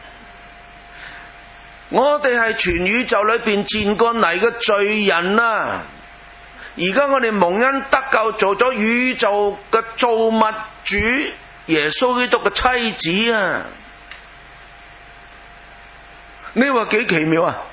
我哋係全宇宙裏邊賤過泥嘅罪人啊！而家我哋蒙恩得救，做咗宇宙嘅造物主耶穌基督嘅妻子啊！你話幾奇妙啊？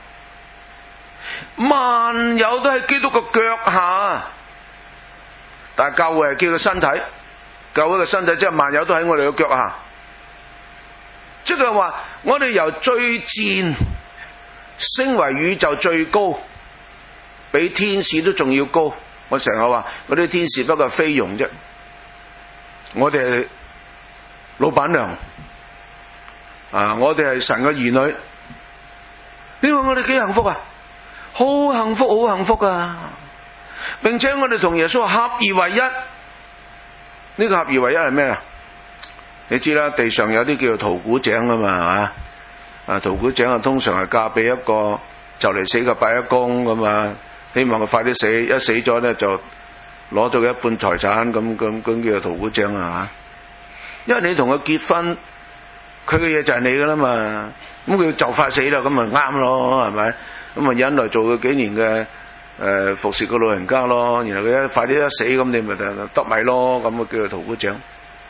萬有都喺基督嘅腳下，但係教會係叫佢身體，教會嘅身體即係萬有都喺我哋嘅腳下，即係話我哋由最賤升為宇宙最高，比天使都仲要高。我成日話嗰啲天使不過係菲傭啫，我哋係老闆娘啊！我哋係神嘅兒女。你話我哋幾幸福啊？好幸福，好幸福啊！並且我哋同耶穌合而為一。呢個合而為一係咩啊？你知啦，地上有啲叫做屠古井啊嘛，係嘛？啊，屠古井啊，通常係嫁俾一個就嚟死嘅伯一公咁啊，希望佢快啲死，一死咗咧就攞咗一半財產，咁叫做屠古井啊！因為你同佢結婚，佢嘅嘢就係你噶啦嘛，咁佢就快死啦，咁咪啱咯，係咪？咁咪忍耐做佢幾年嘅服侍個老人家咯，然後佢快啲一死，咁你咪得米咯，咁啊叫做屠古井。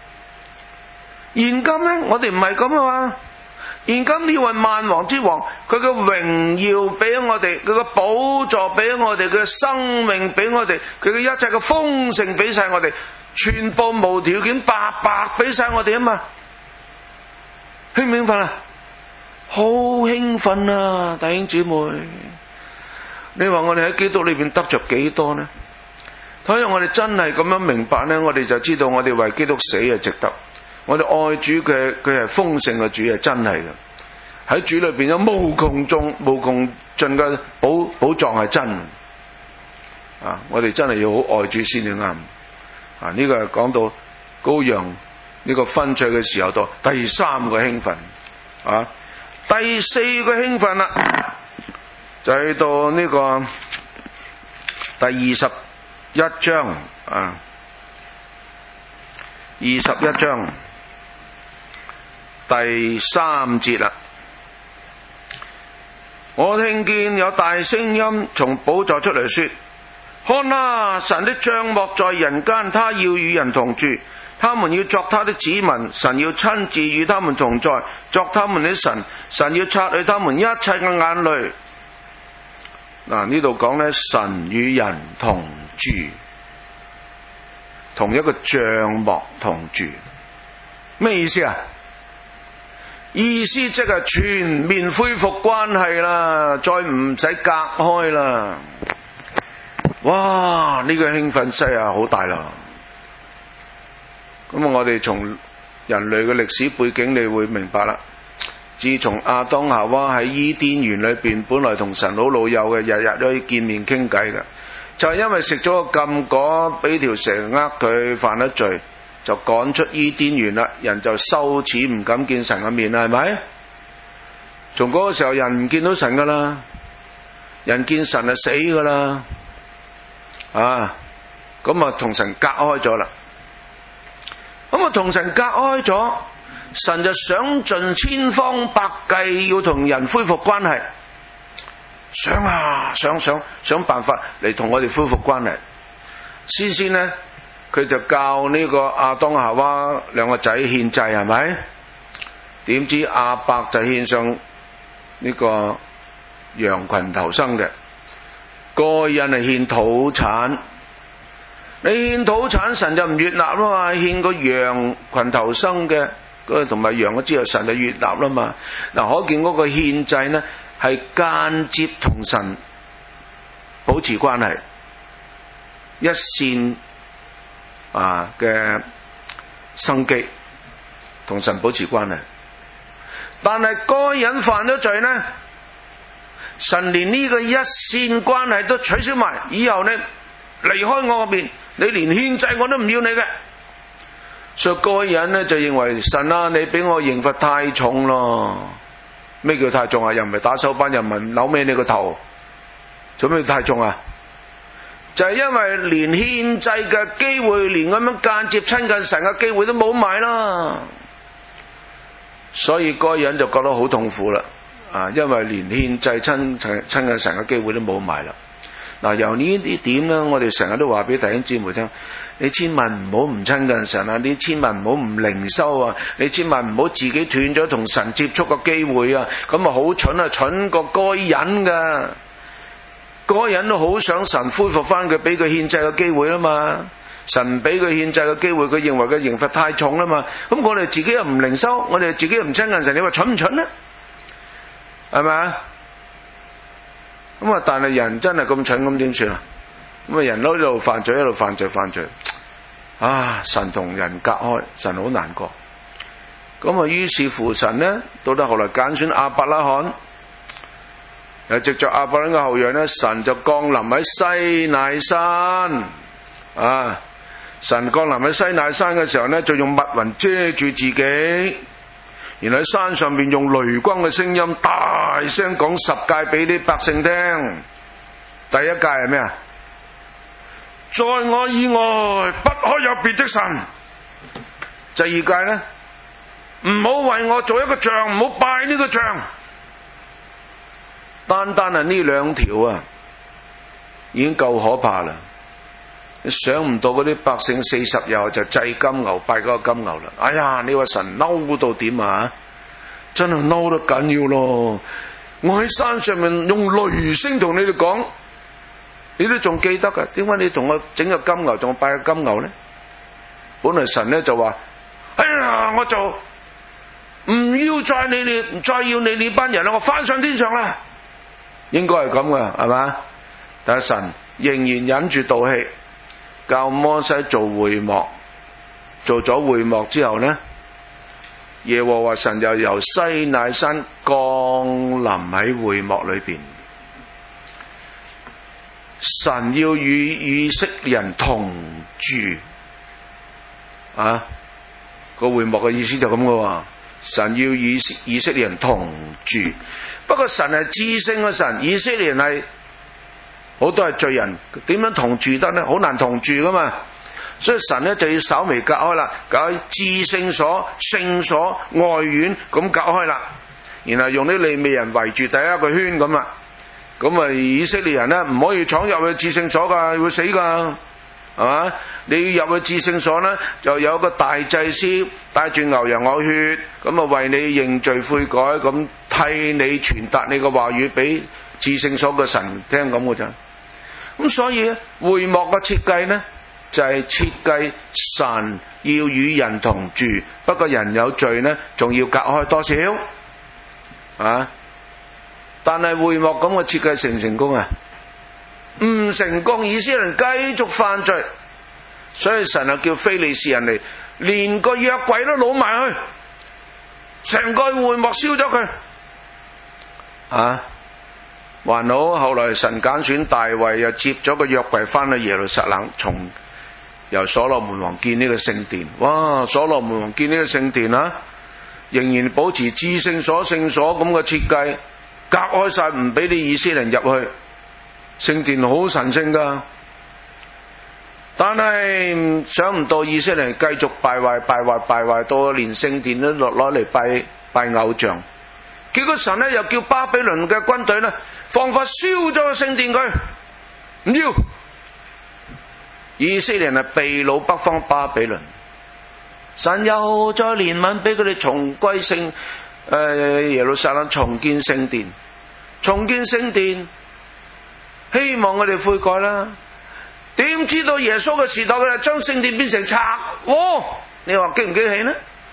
現今咧，我哋唔係咁啊嘛。現今呢位萬王之王，佢嘅榮耀俾我哋，佢嘅寶座俾我哋，佢嘅生命俾我哋，佢嘅一切嘅豐盛俾晒我哋，全部無條件白白俾晒我哋啊嘛！興唔興奮啊？好興奮啊！弟兄姊妹，你話我哋喺基督裏邊得着幾多呢？所以我哋真係咁樣明白呢，我哋就知道我哋為基督死係值得。我哋愛主佢係豐盛嘅主，係真係嘅。喺主裏邊有無窮盡嘅寶藏係真啊！我哋真係要好愛主先至啱啊！呢個係講到羔羊呢個婚娶嘅時候到第三個興奮啊，第四個興奮啦，就去到呢個第21章啊，21章第3節啦。我聽見有大聲音從寶座出嚟說：看啊，神的帳幕在人間，他要與人同住，他們要作他的子民，神要親自與他們同在，作他們的神，神要擦去他們一切嘅眼淚。嗱，呢度講呢，神與人同住，同一個帳幕同住，咩意思啊？意思即係全面恢復關係啦，再唔使隔開啦。哇！呢個興奮勢啊，好大啦。咁我哋從人類嘅歷史背景，你會明白啦。自從亞當夏娃喺伊甸園裏邊，本來同神好老友嘅，日日都可以見面傾偈嘅，就係因為食咗個禁果，俾條蛇呃佢，犯咗罪，就趕出伊甸園啦，人就羞恥唔敢見神嘅面啦，係咪？從嗰個時候，人唔見到神噶啦，人見神就死噶啦，啊，咁啊同神隔開咗啦，咁啊同神隔開咗，神就想盡千方百計要同人恢復關係，想辦法嚟同我哋恢復關係。先呢，佢就教呢個亞當夏娃兩個仔獻祭，係咪？點知亞伯就獻上呢個羊群頭生嘅，該隱係獻土產。你獻土產，神就唔悅納啦嘛，獻個羊群頭生嘅，同埋羊嘅之後，神就悅納啦嘛。嗱，可見嗰個獻祭呢係間接同神保持關係，一線嘅生機同神保持關係。但係該隱犯咗罪呢，神連呢個一線關係都取消埋，以後呢離開我個面，你連獻祭我都唔要你嘅。 所以該人呢就認為神啊，你俾我刑罰太重咯。咩叫太重啊？又唔係打手板，又唔係扭歪你個頭，做咩太重啊？就係因為連獻祭嘅機會，連咁樣間接親近神嘅機會都冇埋啦。所以該人就覺得好痛苦啦。因為連獻祭親近神嘅機會都冇埋啦。嗱，由呢啲點咧，我哋成日都話俾弟兄姊妹聽，你千萬唔好唔親近神啊！你千萬唔好唔靈修啊！你千萬唔好自己斷咗同神接觸嘅機會啊！咁啊好蠢啊，蠢過該人噶。該人都好想神恢復翻佢俾佢獻祭嘅機會啦嘛。神俾佢獻祭嘅機會，佢認為佢刑罰太重啦嘛。咁我哋自己又唔靈修，我哋自己又唔親近神，你話蠢唔蠢呢？係咪啊？咁啊！但係人真係咁蠢，咁點算啊？咁啊，人都喺度犯罪，一路犯罪。神同人隔開，神好難過。咁啊，於是乎神呢，到到後來揀選亞伯拉罕，又藉着亞伯拉罕嘅後裔呢，神就降臨喺西乃山。神降臨喺西乃山嘅時候呢，就用密雲遮住自己。然後喺山上邊用雷轟嘅聲音大聲講10誡俾啲百姓聽。第一誡係咩啊？在我以外不可有別的神。第二誡呢，唔好為我做一個像，唔好拜呢個像。單單係呢2條啊，已經夠可怕啦。想唔到嗰啲百姓40日後就祭金牛，拜嗰個金牛啦。哎呀，你話神嬲到點啊？真係嬲得緊要咯！我喺山上面用雷聲同你哋講，你都仲記得噶？點解你同我整個金牛，仲拜個金牛呢？本來神呢就話：哎呀，我就唔要再要你呢班人啦，我翻上天上啦。應該係咁噶，係嘛？但係神仍然忍住道氣。教摩西做會幕，做咗會幕之後呢，耶和華神又由西乃山降臨喺會幕裏邊。神要與以色列人同住，個會幕嘅意思就咁噶。神要與以色列人同住，不過神係至聖嘅神，以色列人係好多係罪人，點樣同住得呢？好難同住噶嘛，所以神呢就要稍微隔開啦，隔喺至聖所、聖所、外院咁隔開啦，然後用啲利未人圍住第一個圈咁啊，咁啊以色列人呢唔可以闖入去至聖所噶，會死噶，係嘛？你要入去至聖所呢，就有一個大祭司帶住牛羊我血，咁啊為你認罪悔改，咁替你傳達你個話語俾至聖所嘅神聽咁嘅咋。咁所以會幕嘅設計呢，就係設計神要與人同住，不過人有罪呢，仲要隔開多少但係會幕咁嘅設計成唔成功啊？唔成功，以色列人繼續犯罪，所以神叫非利士人嚟，連個約櫃都攞埋去，成個會幕燒咗佢還好，後來神揀選大衛，又接咗個約櫃翻去耶路撒冷，由所羅門王建呢個聖殿。哇！所羅門王建呢個聖殿仍然保持至聖所、聖所咁嘅設計，隔開晒，唔俾啲以色列人入去。聖殿好神聖噶，但係想唔到以色列人繼續敗壞到連聖殿都攞嚟拜偶像。結果神呢又叫巴比倫嘅軍隊呢放火燒咗個聖殿佢，唔要。以色列人係被擄北方巴比倫，神又再憐憫俾佢哋重歸耶路撒冷，重建聖殿，希望佢哋悔改啦。點知道耶穌嘅時代佢哋將聖殿變成賊窩，你話激唔激氣呢？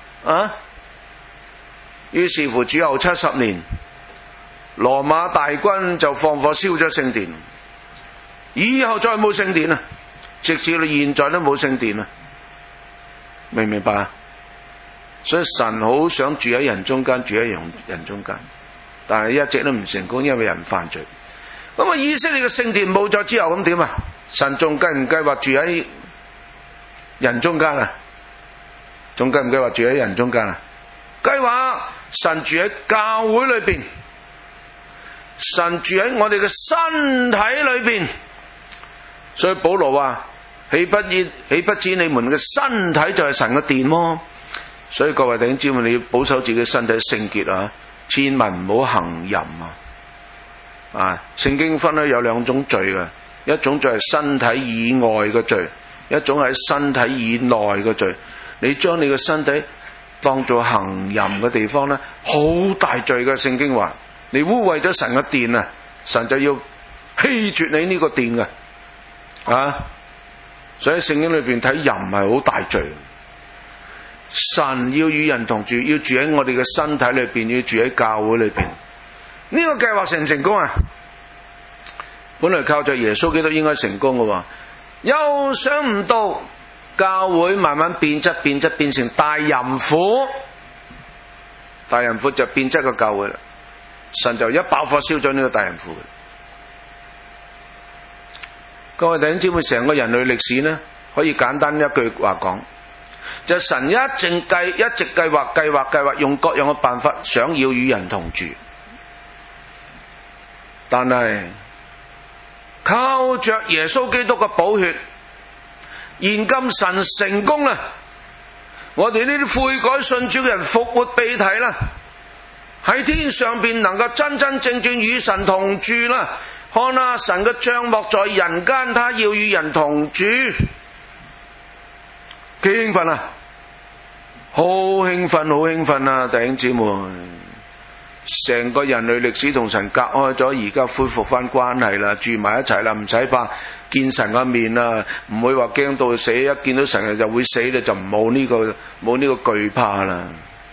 於是乎主後70年，羅馬大軍就放火燒咗聖殿，以後再冇聖殿啊！直至到現在都冇聖殿啊！明唔明白啊？所以神好想住喺人中間，但係一直都唔成功，因為人犯罪。咁啊，以色列嘅聖殿冇咗之後，咁點啊？神仲計唔計劃住喺人中間啊？ 仲計唔計劃住喺人中間啊？計劃神住喺教會裏邊，神住喺我哋嘅身體裏邊。所以保羅話：豈不知你們嘅身體就係神嘅殿麼？所以各位弟兄姊妹，你要保守自己身體聖潔啊，千萬唔好行淫啊！聖經分開有兩種罪嘅，一種就係身體以外嘅罪，一種係身體以內嘅罪。你將你嘅身體當做行淫嘅地方咧，好大罪嘅。聖經話你污穢咗神嘅殿啊，神就要棄絕你呢個殿嘅啊！所以聖經裏邊睇淫係好大罪。神要與人同住，要住喺我哋嘅身體裏邊，要住喺教會裏邊。呢個計劃成唔成功啊？本來靠着耶穌基督應該成功嘅，又想唔到教會慢慢變質，變成大淫婦。大淫婦就變質個教會啦。神就一爆火燒咗呢個大淫婦。各位弟兄姊妹，成個人類歷史呢，可以簡單一句話講，就神一直計劃，用各樣嘅辦法想要與人同住，但係靠着耶穌基督嘅寶血，現今神成功啦！我哋呢啲悔改信主嘅人復活被提啦，喺天上邊能夠真正與神同住啦！看啊，神嘅帳幕在人間，他要與人同住，幾興奮啊！好興奮啊！弟兄姊妹，成個人類歷史同神隔開咗，而家恢復翻關係啦，住埋一齊啦，唔使怕見神嘅面啦，唔會話驚到死，一見到神就會死咧，就冇呢個懼怕啦。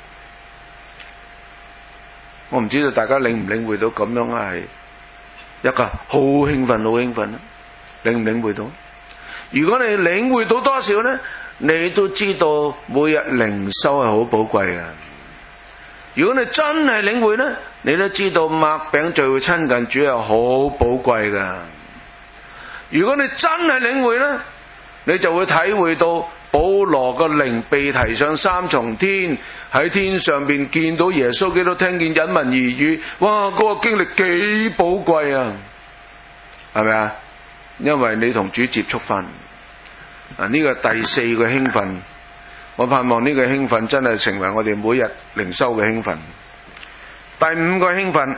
我唔知道大家領唔領會到咁樣係一個好興奮啦，領唔領會到？如果你領會到多少呢？你都知道每日靈修係好寶貴嘅。如果你真係領會呢，你都知道擘餅聚會親近主係好寶貴嘅。如果你真係領會呢，你就會體會到保羅個靈被提上三重天，喺天上邊見到耶穌基督，聽見隱密言語，哇！嗰個經歷幾寶貴啊，係咪啊？因為你同主接觸翻。呢個第四個興奮，我盼望呢個興奮真係成為我哋每日靈修嘅興奮。第五個興奮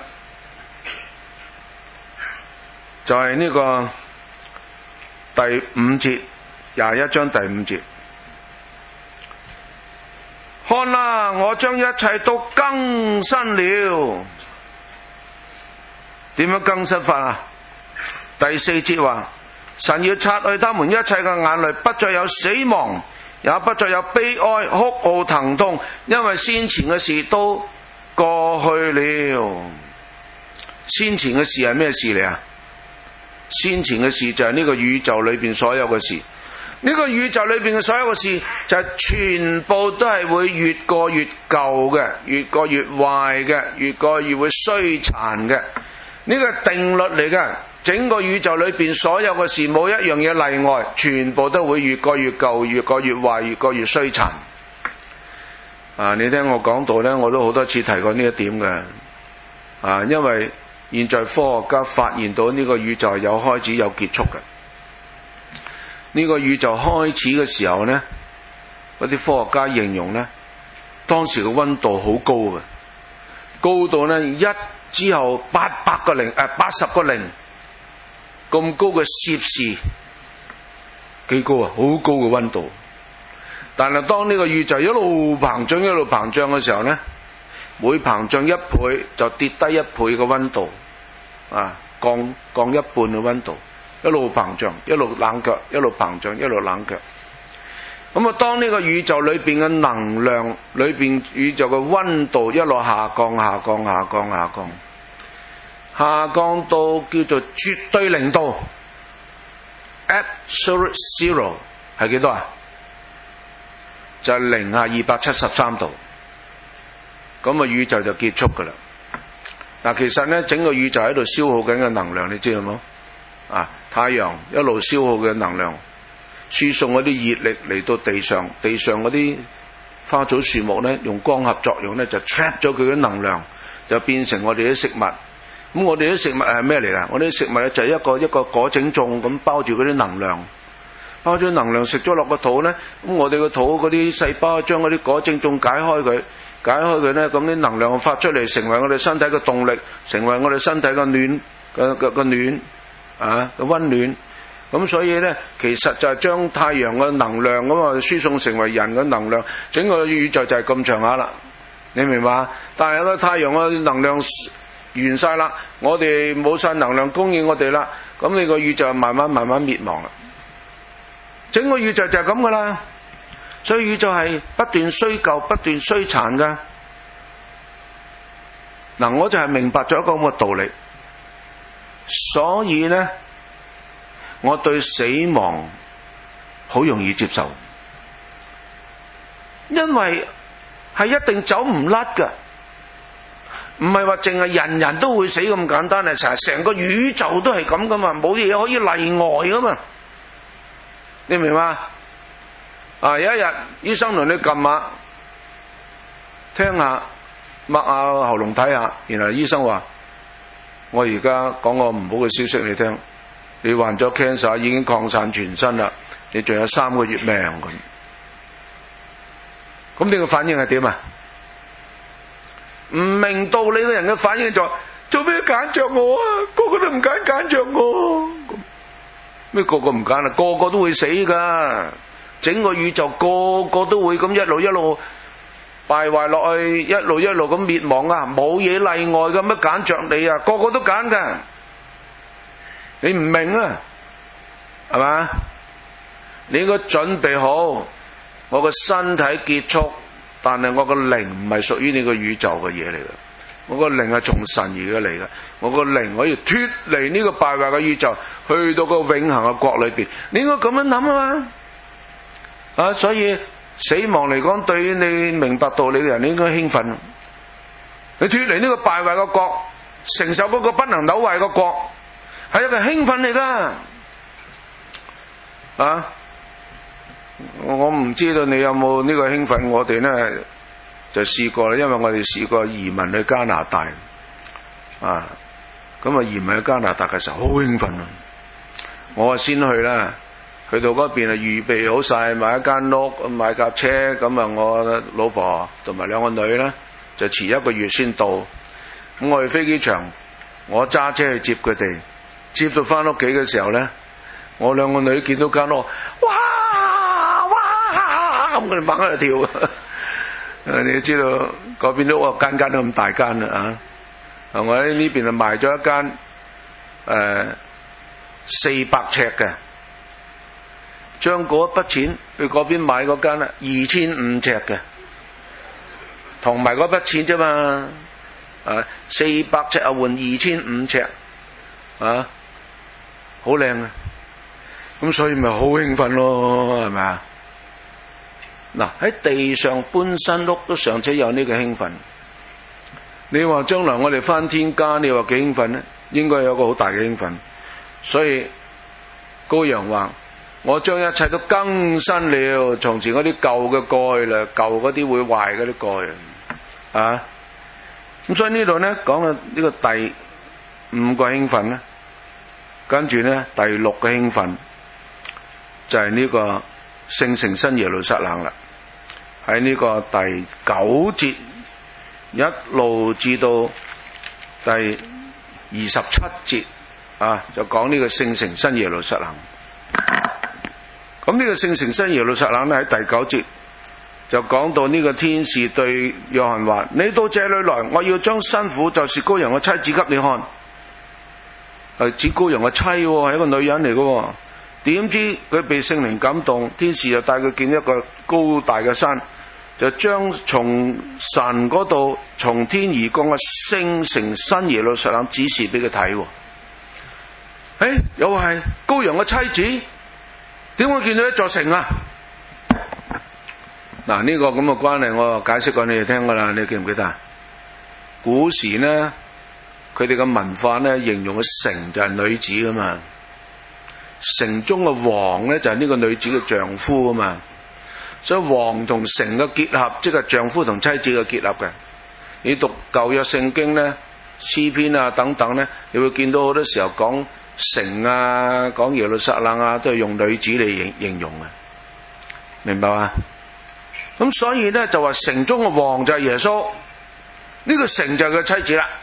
就係呢個第五節，21章第5節。看啦，我將一切都更新了。點樣更新法啊？第4節話，神要擦去他們一切嘅眼淚，不再有死亡，也不再有悲哀、哭號、疼痛，因為先前嘅事都過去了。先前嘅事係咩事嚟啊？先前嘅事就係呢個宇宙裏邊所有嘅事。呢個宇宙裏邊嘅所有嘅事就係全部都係會越過越舊嘅，越過越壞嘅，越過越會衰殘嘅。呢個係定律嚟嘅。整個宇宙裏邊所有嘅事冇一樣嘢例外，全部都會越過越舊，越過越壞，越過越衰殘。你聽我講到呢，我都好多次提過呢一點嘅。因為現在科學家發現到呢個宇宙有開始有結束嘅。呢個宇宙開始嘅時候呢，嗰啲科學家形容呢，當時嘅溫度好高嘅，高到呢一之後80個零咁高嘅攝氏，幾高啊？好高嘅溫度。但係當呢個宇宙一路膨脹嘅時候呢，每膨脹1倍就跌低1倍嘅溫度，降一半嘅溫度。一路膨脹，一路冷卻，一路膨脹，一路冷卻。咁啊，當呢個宇宙裏邊嘅能量，裏邊宇宙嘅溫度一路下降到叫做絕對零度 ，absolute zero 係幾多啊？就係零下273度。咁啊，宇宙就結束噶啦。嗱，其實呢，整個宇宙喺度消耗緊嘅能量，你知道冇？太陽一路消耗嘅能量，輸送嗰啲熱力嚟到地上，地上嗰啲花草樹木咧用光合作用咧就 trap 咗佢嘅能量，就變成我哋啲食物。咁我哋啲食物係咩嚟㗎？我哋啲食物咧就係一個果整粽咁包住嗰啲能量，包咗能量食咗落個肚咧，咁我哋個肚嗰啲細胞將嗰啲果整粽解開佢咧，咁啲能量發出嚟，成為我哋身體嘅動力，成為我哋身體嘅暖嘅溫暖。咁所以咧，其實就係將太陽嘅能量咁啊輸送成為人嘅能量，整個宇宙就係咁長下啦。你明白？但係個太陽嘅能量完晒啦，我哋冇晒能量供應我哋啦，咁你個宇宙慢慢滅亡啦。整個宇宙就係咁噶啦，所以宇宙係不斷衰舊、不斷衰殘噶。嗱，我就係明白咗一個咁嘅道理，所以咧，我對死亡好容易接受，因為係一定走唔甩噶，唔係話淨係人人都會死咁簡單啊！成個宇宙都係咁噶嘛，冇嘢可以例外噶嘛，你明嘛？有一日醫生同你撳下，聽下，擘下喉嚨睇下，然後醫生話：我而家講個唔好嘅消息你聽。你患咗 cancer 已經擴散全身啦，你仲有3個月命咁你個反應係點啊？唔明道理嘅人嘅反應就做咩揀着我啊？個個都唔揀着我，咩個個唔揀啊？個個都會死噶，整個宇宙個個都會咁一路敗壞落去，一路咁滅亡啊！冇嘢例外噶，乜揀着你啊？個個都揀噶。你唔明啊，係嘛？你應該準備好，我個身體結束，但係我個靈唔係屬於呢個宇宙嘅嘢嚟嘅，我個靈係從神而嘅嚟嘅，我個靈可以脫離呢個敗壞嘅宇宙，去到個永恆嘅國裏邊。你應該咁樣諗啊嘛，所以死亡嚟講，對於你明白道理嘅人，你應該興奮。你脫離呢個敗壞嘅國，承受嗰個不能朽壞嘅國。係一個興奮嚟噶，我唔知道你有冇呢個興奮，我哋呢就試過啦，因為我哋試過移民去加拿大，咁移民去加拿大嘅時候好興奮啊！我先去啦，去到嗰邊預備好晒，買一間屋，買架車，咁我老婆同埋2個女呢，就遲1個月先到，咁我去飛機場，我揸車去接佢哋。接到翻屋企嘅時候咧，我2個女見到間屋，哇咁佢哋猛喺度跳。你都知道嗰邊啲屋間間都咁大間啦我喺呢邊賣咗一間400尺嘅，將嗰一筆錢去嗰邊買嗰間2500尺嘅，同埋嗰筆錢啫嘛，400尺換2500尺好靚啊！咁所以咪好興奮咯，係咪啊？嗱，喺地上搬新屋都尚且有呢個興奮，你話將來我哋返天家，你話幾興奮呢？應該有個好大嘅興奮。所以羔羊話：我將一切都更新了，從前嗰啲舊嘅蓋啦，舊嗰啲會壞嗰啲蓋咁所以呢度呢講嘅呢個第5個興奮呢，跟住呢第6個興奮就係呢個聖城新耶路撒冷啦。喺呢個第9節一路至到第27節就講呢個聖城新耶路撒冷。咁呢個聖城新耶路撒冷呢，喺第9節就講到呢個天使對約翰話：你到這裏來，我要將新婦，就是羔羊嘅妻子給你看。係指羔羊嘅妻，係一個女人嚟嘅。點知佢被聖靈感動，天使就帶佢見一個高大嘅山，就將從神嗰度從天而降嘅聖城新耶路撒冷指示俾佢睇。又係羔羊嘅妻子，點會見到一座城啊？嗱，呢個咁嘅關係我解釋過你哋聽噶啦，你記唔記得？古時呢，佢哋嘅文化呢，形容嘅城就係女子噶嘛，城中嘅王呢，就係呢個女子嘅丈夫啊嘛， 所以王同城嘅結合，即係丈夫同妻子嘅結合嘅。你讀舊約聖經咧，詩篇啊等等咧，你會見到好多時候講城啊，講耶路撒冷啊，都係用女子嚟形容嘅，明白嘛？咁所以咧就話城中嘅王就係耶穌，呢個城就係佢妻子啦。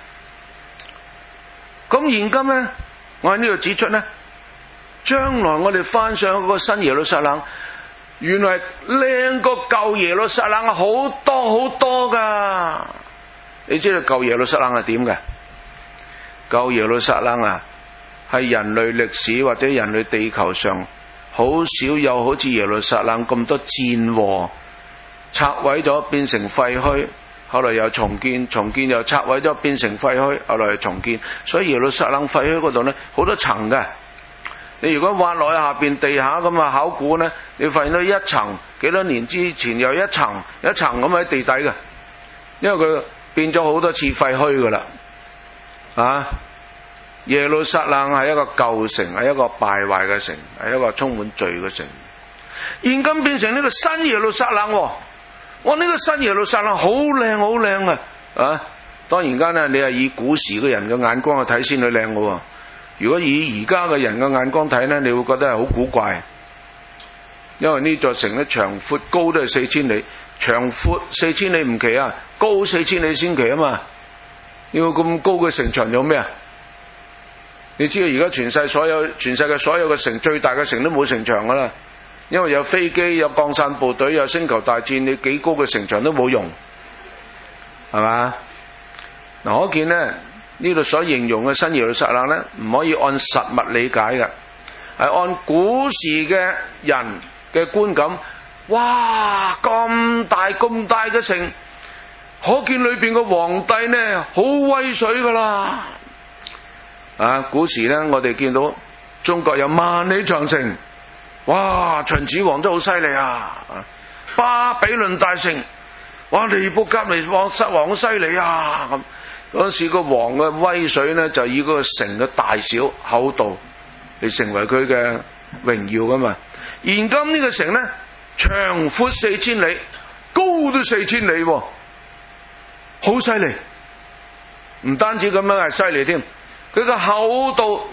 咁現今咧，我喺呢度指出咧，將來我哋翻上嗰個新耶路撒冷，原來靚過舊耶路撒冷好多好多噶。你知道舊耶路撒冷係點嘅？舊耶路撒冷啊，係人類歷史或者人類地球上好少有好似耶路撒冷咁多戰禍，拆毀咗變成廢墟，後來又重建，重建又拆毀咗變成廢墟，後來又重建。所以耶路撒冷廢墟嗰度呢，好多層嘅。你如果挖落去下邊地下咁啊考古呢，你發現到一層幾多年之前有一層一層咁喺地底嘅，因為佢變咗好多次廢墟噶啦。啊，耶路撒冷係一個舊城，係一個敗壞嘅城，係一個充滿罪嘅城。現今變成呢個新耶路撒冷，我呢個新耶路撒冷好靚好靚啊！啊，當然間呢，你係以古時嘅人嘅眼光去睇先佢靚嘅。如果以而家嘅人嘅眼光睇呢，你會覺得係好古怪，因為呢座城咧長闊高都係4000里，長闊4000里唔奇啊，高4000里先奇啊嘛！要咁高嘅城牆有咩啊？你知道而家全世界所有嘅城，最大嘅城都冇城牆噶啦，因為有飛機、有降散部隊、有星球大戰，你幾高嘅城牆都冇用，係嘛？嗱，可見呢。呢度所形容嘅新耶路撒冷咧，唔可以按實物理解嘅，係按古時嘅人嘅觀感。哇，咁大嘅城，可見裏邊嘅皇帝呢，好威水噶啦。啊，古時咧，我哋見到中國有萬里長城，哇，秦始皇都好犀利啊！巴比倫大城，哇，尼布甲尼撒王好犀利啊！咁。嗰時個王嘅威水呢，就以嗰個城嘅大小厚度嚟成為佢嘅榮耀噶嘛。現今呢個城呢，長闊4000里，高都4000里，好犀利。唔單止咁樣係犀利添，佢個厚度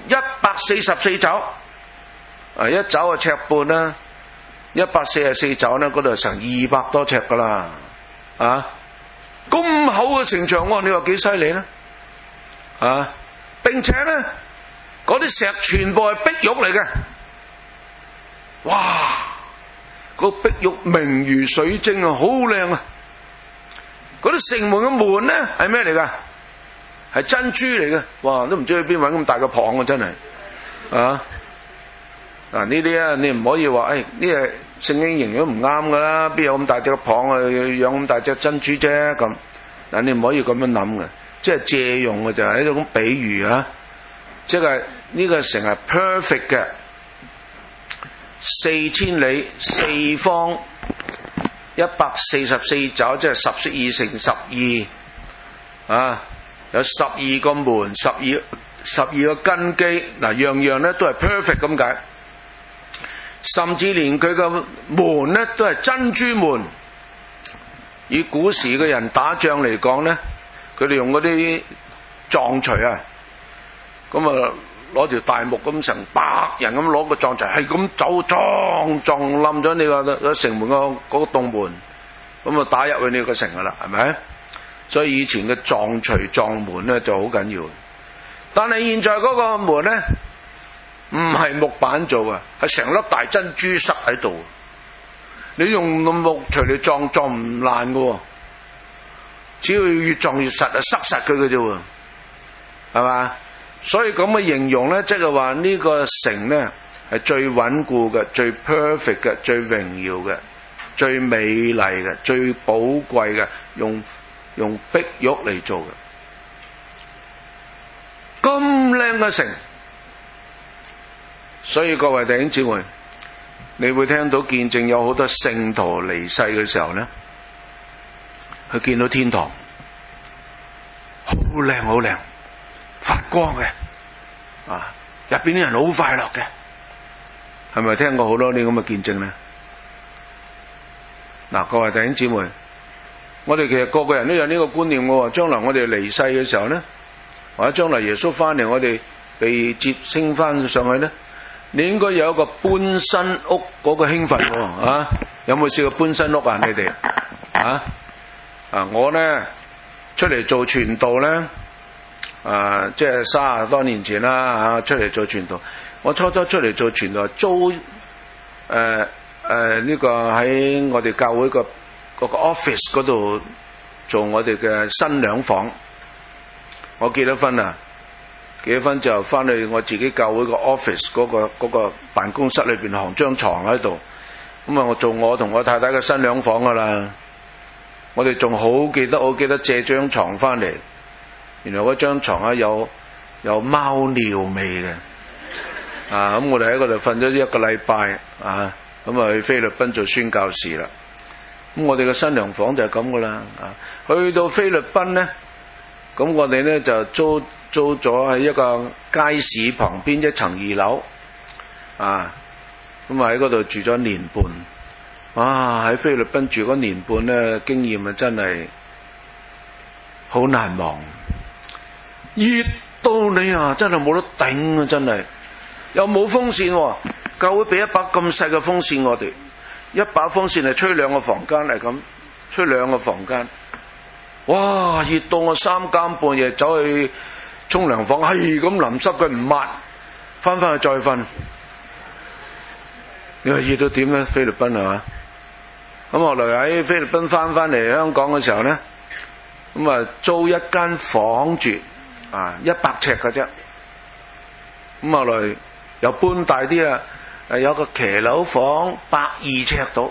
144肘，一肘啊尺半啦，144肘呢，嗰度成200多尺噶啦，啊！咁厚嘅城牆，你話幾犀利呢？啊，並且呢，嗰啲石全部係碧玉嚟嘅，哇！個碧玉明如水晶啊，好靚啊！嗰啲城門嘅門呢，係咩嚟噶？係珍珠嚟嘅，哇！都唔知去邊搵咁大個蚌啊，真係啊！嗱，呢啲啊，你唔可以話，呢個聖經形容唔啱噶啦，邊有咁大隻蚌啊，養咁大隻珍珠啫咁。嗱，你唔可以咁樣諗嘅，即係借用嘅就係一種比喻啊，即係呢個城係 perfect 嘅，4000里四方144肘，即係12乘12啊，有12個門，12個根基，嗱，樣樣咧都係 perfect 咁解。甚至連佢個門呢都係珍珠門。以古時嘅人打仗嚟講呢，佢哋用嗰啲撞錘啊，咁啊攞條大木咁成百人咁攞個撞錘，係咁走撞冧咗你個城門嗰個洞門，咁啊打入去你個城噶啦，係咪？所以以前嘅撞錘撞門呢就好緊要。但係現在嗰個門呢，唔係木板做嘅，係成粒大珍珠塞喺度。你用木錘嚟撞唔爛嘅，只要越撞越實啊，塞實佢嘅啫，係嘛？所以咁嘅形容咧，即係話呢個城咧係最穩固嘅、最 perfect 嘅、最榮耀嘅、最美麗嘅、最寶貴嘅，用碧玉嚟做嘅，咁靚嘅城。所以各位弟兄姊妹，你會聽到見證有好多聖徒離世嘅時候呢，佢見到天堂好靚好靚，發光嘅，啊，入邊啲人好快樂嘅，係咪聽過好多呢咁嘅見證呢？ 嗱，各位弟兄姊妹，我哋其實個個人都有呢個觀念嘅喎。將來我哋離世嘅時候咧，或者將來耶穌翻嚟，我哋被接升翻上去咧，你應該有一個搬新屋嗰個興奮喎啊！有冇試過搬新屋啊？你哋我咧出嚟做傳道咧，即係30多年前啦出嚟做傳道。我初出嚟做傳道，租呢個喺我哋教會個 office 嗰度做我哋嘅新娘房。我結咗婚啊，結咗婚就翻去我自己教會個 office 嗰個辦公室裏邊，行張床喺度。咁啊，我做我同我太太嘅新娘房噶啦。我哋仲好記得，我記得借張床翻嚟，原來嗰張床有貓尿味嘅。咁我哋喺嗰度瞓咗1個禮拜咁啊去菲律賓做宣教士啦。咁我哋嘅新娘房就係咁噶啦。去到菲律賓咧，咁我哋咧就租咗喺一個街市旁邊1層2樓咁啊喺嗰度住咗1年半。哇！喺菲律賓住嗰1年半咧，經驗真係好難忘。熱到你真係冇得頂啊！真係又冇風扇教會俾一把咁細嘅風扇我哋，一把風扇係吹2個房間嚟，咁吹2個房間。哇！熱到我3更半夜走去沖涼房，係咁淋濕佢唔抹，翻去再瞓。你話熱到點咧？菲律賓係嘛？咁後來喺菲律賓翻嚟香港嘅時候咧，咁租一間房住100尺嘅啫。咁後來又搬大啲啦，有個騎樓房120尺到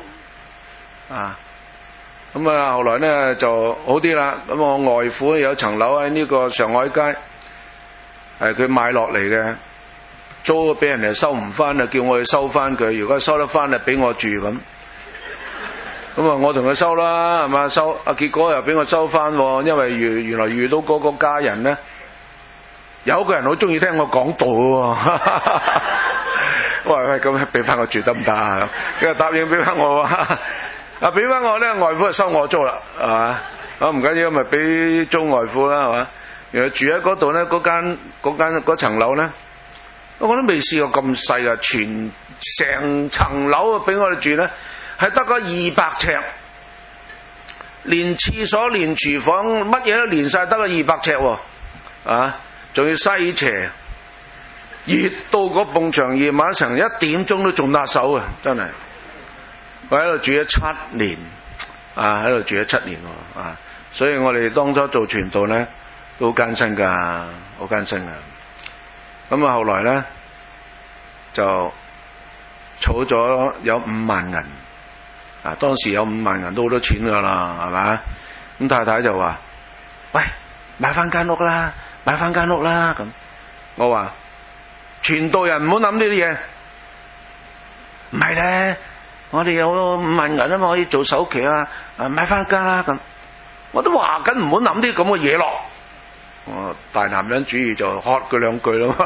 咁後來咧就好啲啦。咁我外父有層樓喺呢個上海街，係佢買落嚟嘅，租俾人哋收唔翻啊，叫我去收翻佢。如果收得翻啊，俾我住咁。咁我同佢收啦，係嘛收？結果又俾我收翻，因為原來遇到嗰個家人咧，有個人好中意聽我講道喎。喂，咁俾翻我住得唔得啊？佢就答應俾翻我俾翻我咧，外父就收我租啦，係嘛？唔緊要，咪俾租外父啦，係嘛？原來住喺嗰度咧，嗰層樓咧，我都未試過咁細啊！成層樓俾我哋住咧，係得個200尺，連廁所連廚房乜嘢都連晒，得個200尺仲要西斜，熱到嗰埲牆夜晚成1點鐘都仲辣手啊！真係，我喺度住咗7年喺度住咗7年所以我哋當初做傳道咧都好艱辛噶，好艱辛噶。咁後來咧就儲咗有5萬銀。當時有5萬銀都好多錢噶啦，係咪？咁太太就話：喂，買翻間屋啦，買翻間屋啦。咁我話：傳道人唔好諗呢啲嘢，唔係咧，我哋有5萬銀啊嘛，可以做首期買翻間啦。咁我都話緊唔好諗啲咁嘅嘢咯。我大男人主義就喝佢2句咯。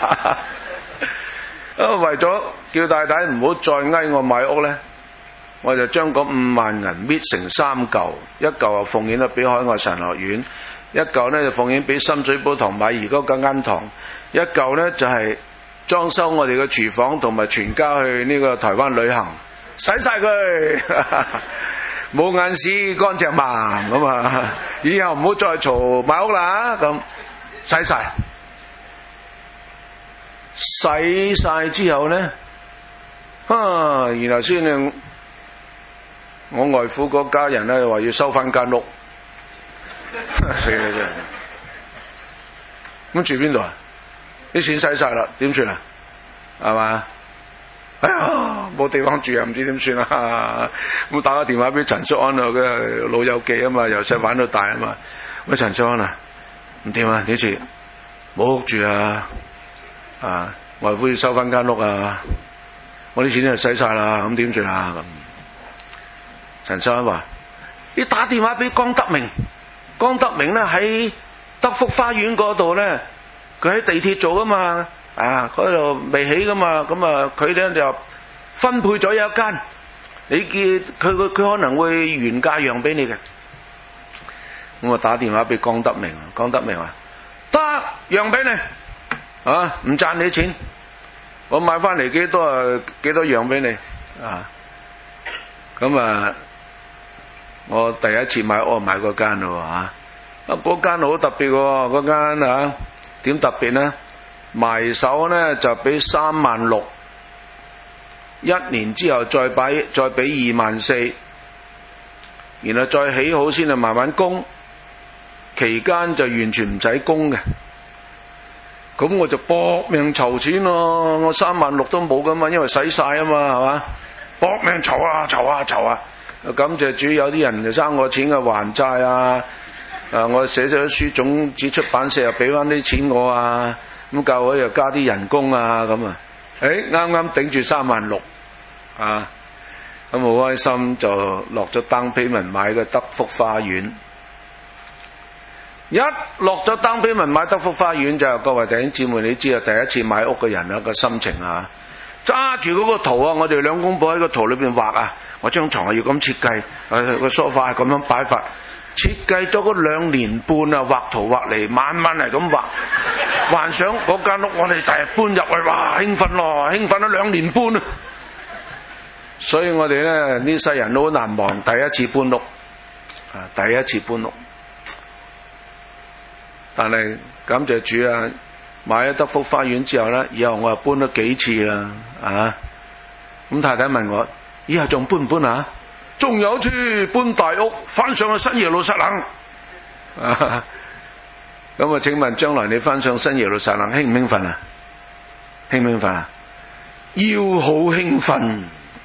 為咗叫太太唔好再嗌我買屋咧，我就將嗰5萬銀搣成3嚿，一嚿就奉獻咗俾海外神學院，一嚿咧就奉獻俾深水埗同馬兒嗰間堂，一嚿咧就係裝修我哋嘅廚房同埋全家去呢個台灣旅行，使晒佢，冇眼屎乾淨盲咁以後唔好再嘈買屋啦咁，使晒。使晒之後咧，然後先我外父嗰家人咧話要收翻間屋，死啦真係！咁住邊度啊？啲錢使晒啦，點算啊？係嘛？哎呀，冇地方住啊，唔知點算啊！咁打個電話俾陳淑安佢老友記啊嘛，由細玩到大啊嘛。喂，陳淑安唔掂啊？點算？冇屋住外父要收翻間屋我啲錢就使晒啦，咁點算啊？咁陳秀安話：你打電話俾江德明，江德明咧喺德福花園嗰度咧，佢喺地鐵做噶嘛，嗰度未起噶嘛，咁佢咧就分配咗有一間， 你見佢可能會原價讓俾你嘅。咁我打電話俾江德明，江德明話得讓俾你，唔賺你錢，我買翻嚟幾多讓俾你啊。咁啊，我第一次買屋買嗰間咯嗰間好特別喎，嗰間點特別呢？埋手呢就俾36000，一年之後再俾24000，然後再起好先至慢慢供，期間就完全唔使供嘅。咁我就搏命籌錢咯，我36000都冇噶嘛，因為使晒啊嘛，係嘛？搏命籌啊！感謝主，有啲人就生我錢嘅還債啊！我寫咗書，種子出版社又俾翻啲錢我啊！咁教會又加啲人工啊！咁啊，啱啱頂住36000啊！咁好開心就落咗down payment買嘅德福花園。一落咗down payment買德福花園就各位弟兄姊妹，你知啊，第一次買屋嘅人個心情啊！揸住嗰個圖啊，我哋兩公婆喺個圖裏邊畫啊，我張床要咁設計，個梳化係咁樣擺法，設計咗嗰2年半啊，畫圖畫嚟，晚晚係咁畫，幻想嗰間屋我哋第日搬入去，哇興奮咗2年半啊！所以我哋咧呢世人都好難忘第一次搬屋，第一次搬屋。但係感謝主啊！買咗德福花園之後呢，以後我又搬咗幾次啦，咁太太問我以後仲搬唔搬啊？仲有次搬大屋翻上去新耶路撒冷，咁請問將來你翻上新耶路撒冷興唔興奮啊？興唔興奮啊？要好興奮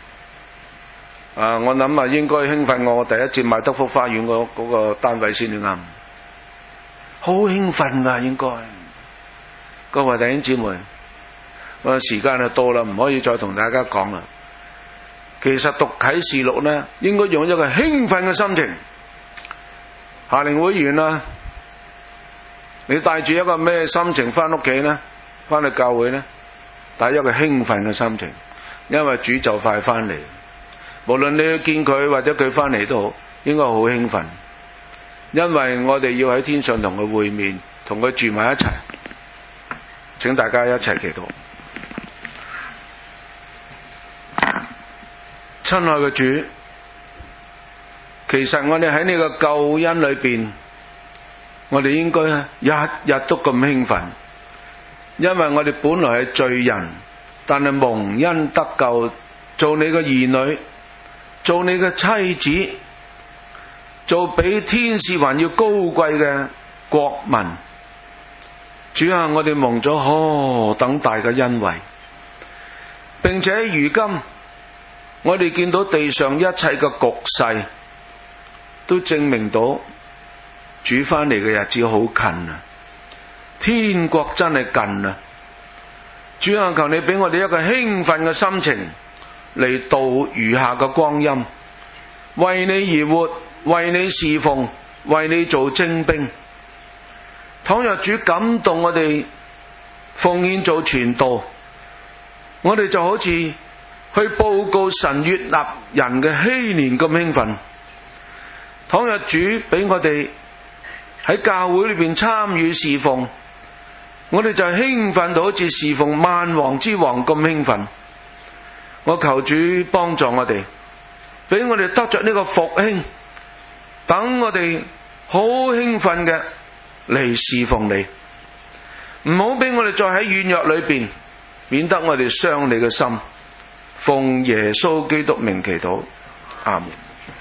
我諗應該興奮我第一次買德福花園嗰個單位先至啱，好興奮㗎應該。各位弟兄姊妹，我時間就到啦，唔可以再同大家講啦。其實讀啟示錄呢，應該用一個興奮嘅心情。夏令會員啊，你帶住一個咩心情翻屋企呢？翻去教會呢，帶一個興奮嘅心情，因為主就快翻嚟。無論你去見佢或者佢翻嚟都好，應該好興奮，因為我哋要喺天上同佢會面，同佢住埋一齊。請大家一齊祈禱。親愛嘅主，其實我哋喺呢個救恩裏邊，我哋應該日日都咁興奮，因為我哋本來係罪人，但係蒙恩得救，做你嘅兒女，做你嘅妻子，做比天使還要高貴嘅國民。主啊，我哋蒙咗何等大嘅恩惠，並且如今我哋見到地上一切嘅局勢，都證明到主翻嚟嘅日子好近啊！天國真係近啊！主啊，求你俾我哋一個興奮嘅心情嚟度餘下嘅光陰，為你而活，為你侍奉，為你做精兵。倘若主感動我哋奉獻做傳道，我哋就好似去報告神悅納人嘅禧年咁興奮。倘若主俾我哋喺教會裏邊參與侍奉，我哋就興奮到好似侍奉萬王之王咁興奮。我求主幫助我哋，俾我哋得着呢個復興，等我哋好興奮嘅嚟侍奉你，唔好俾我哋再喺軟弱裏邊，免得我哋傷你嘅心。奉耶穌基督名祈禱，阿門。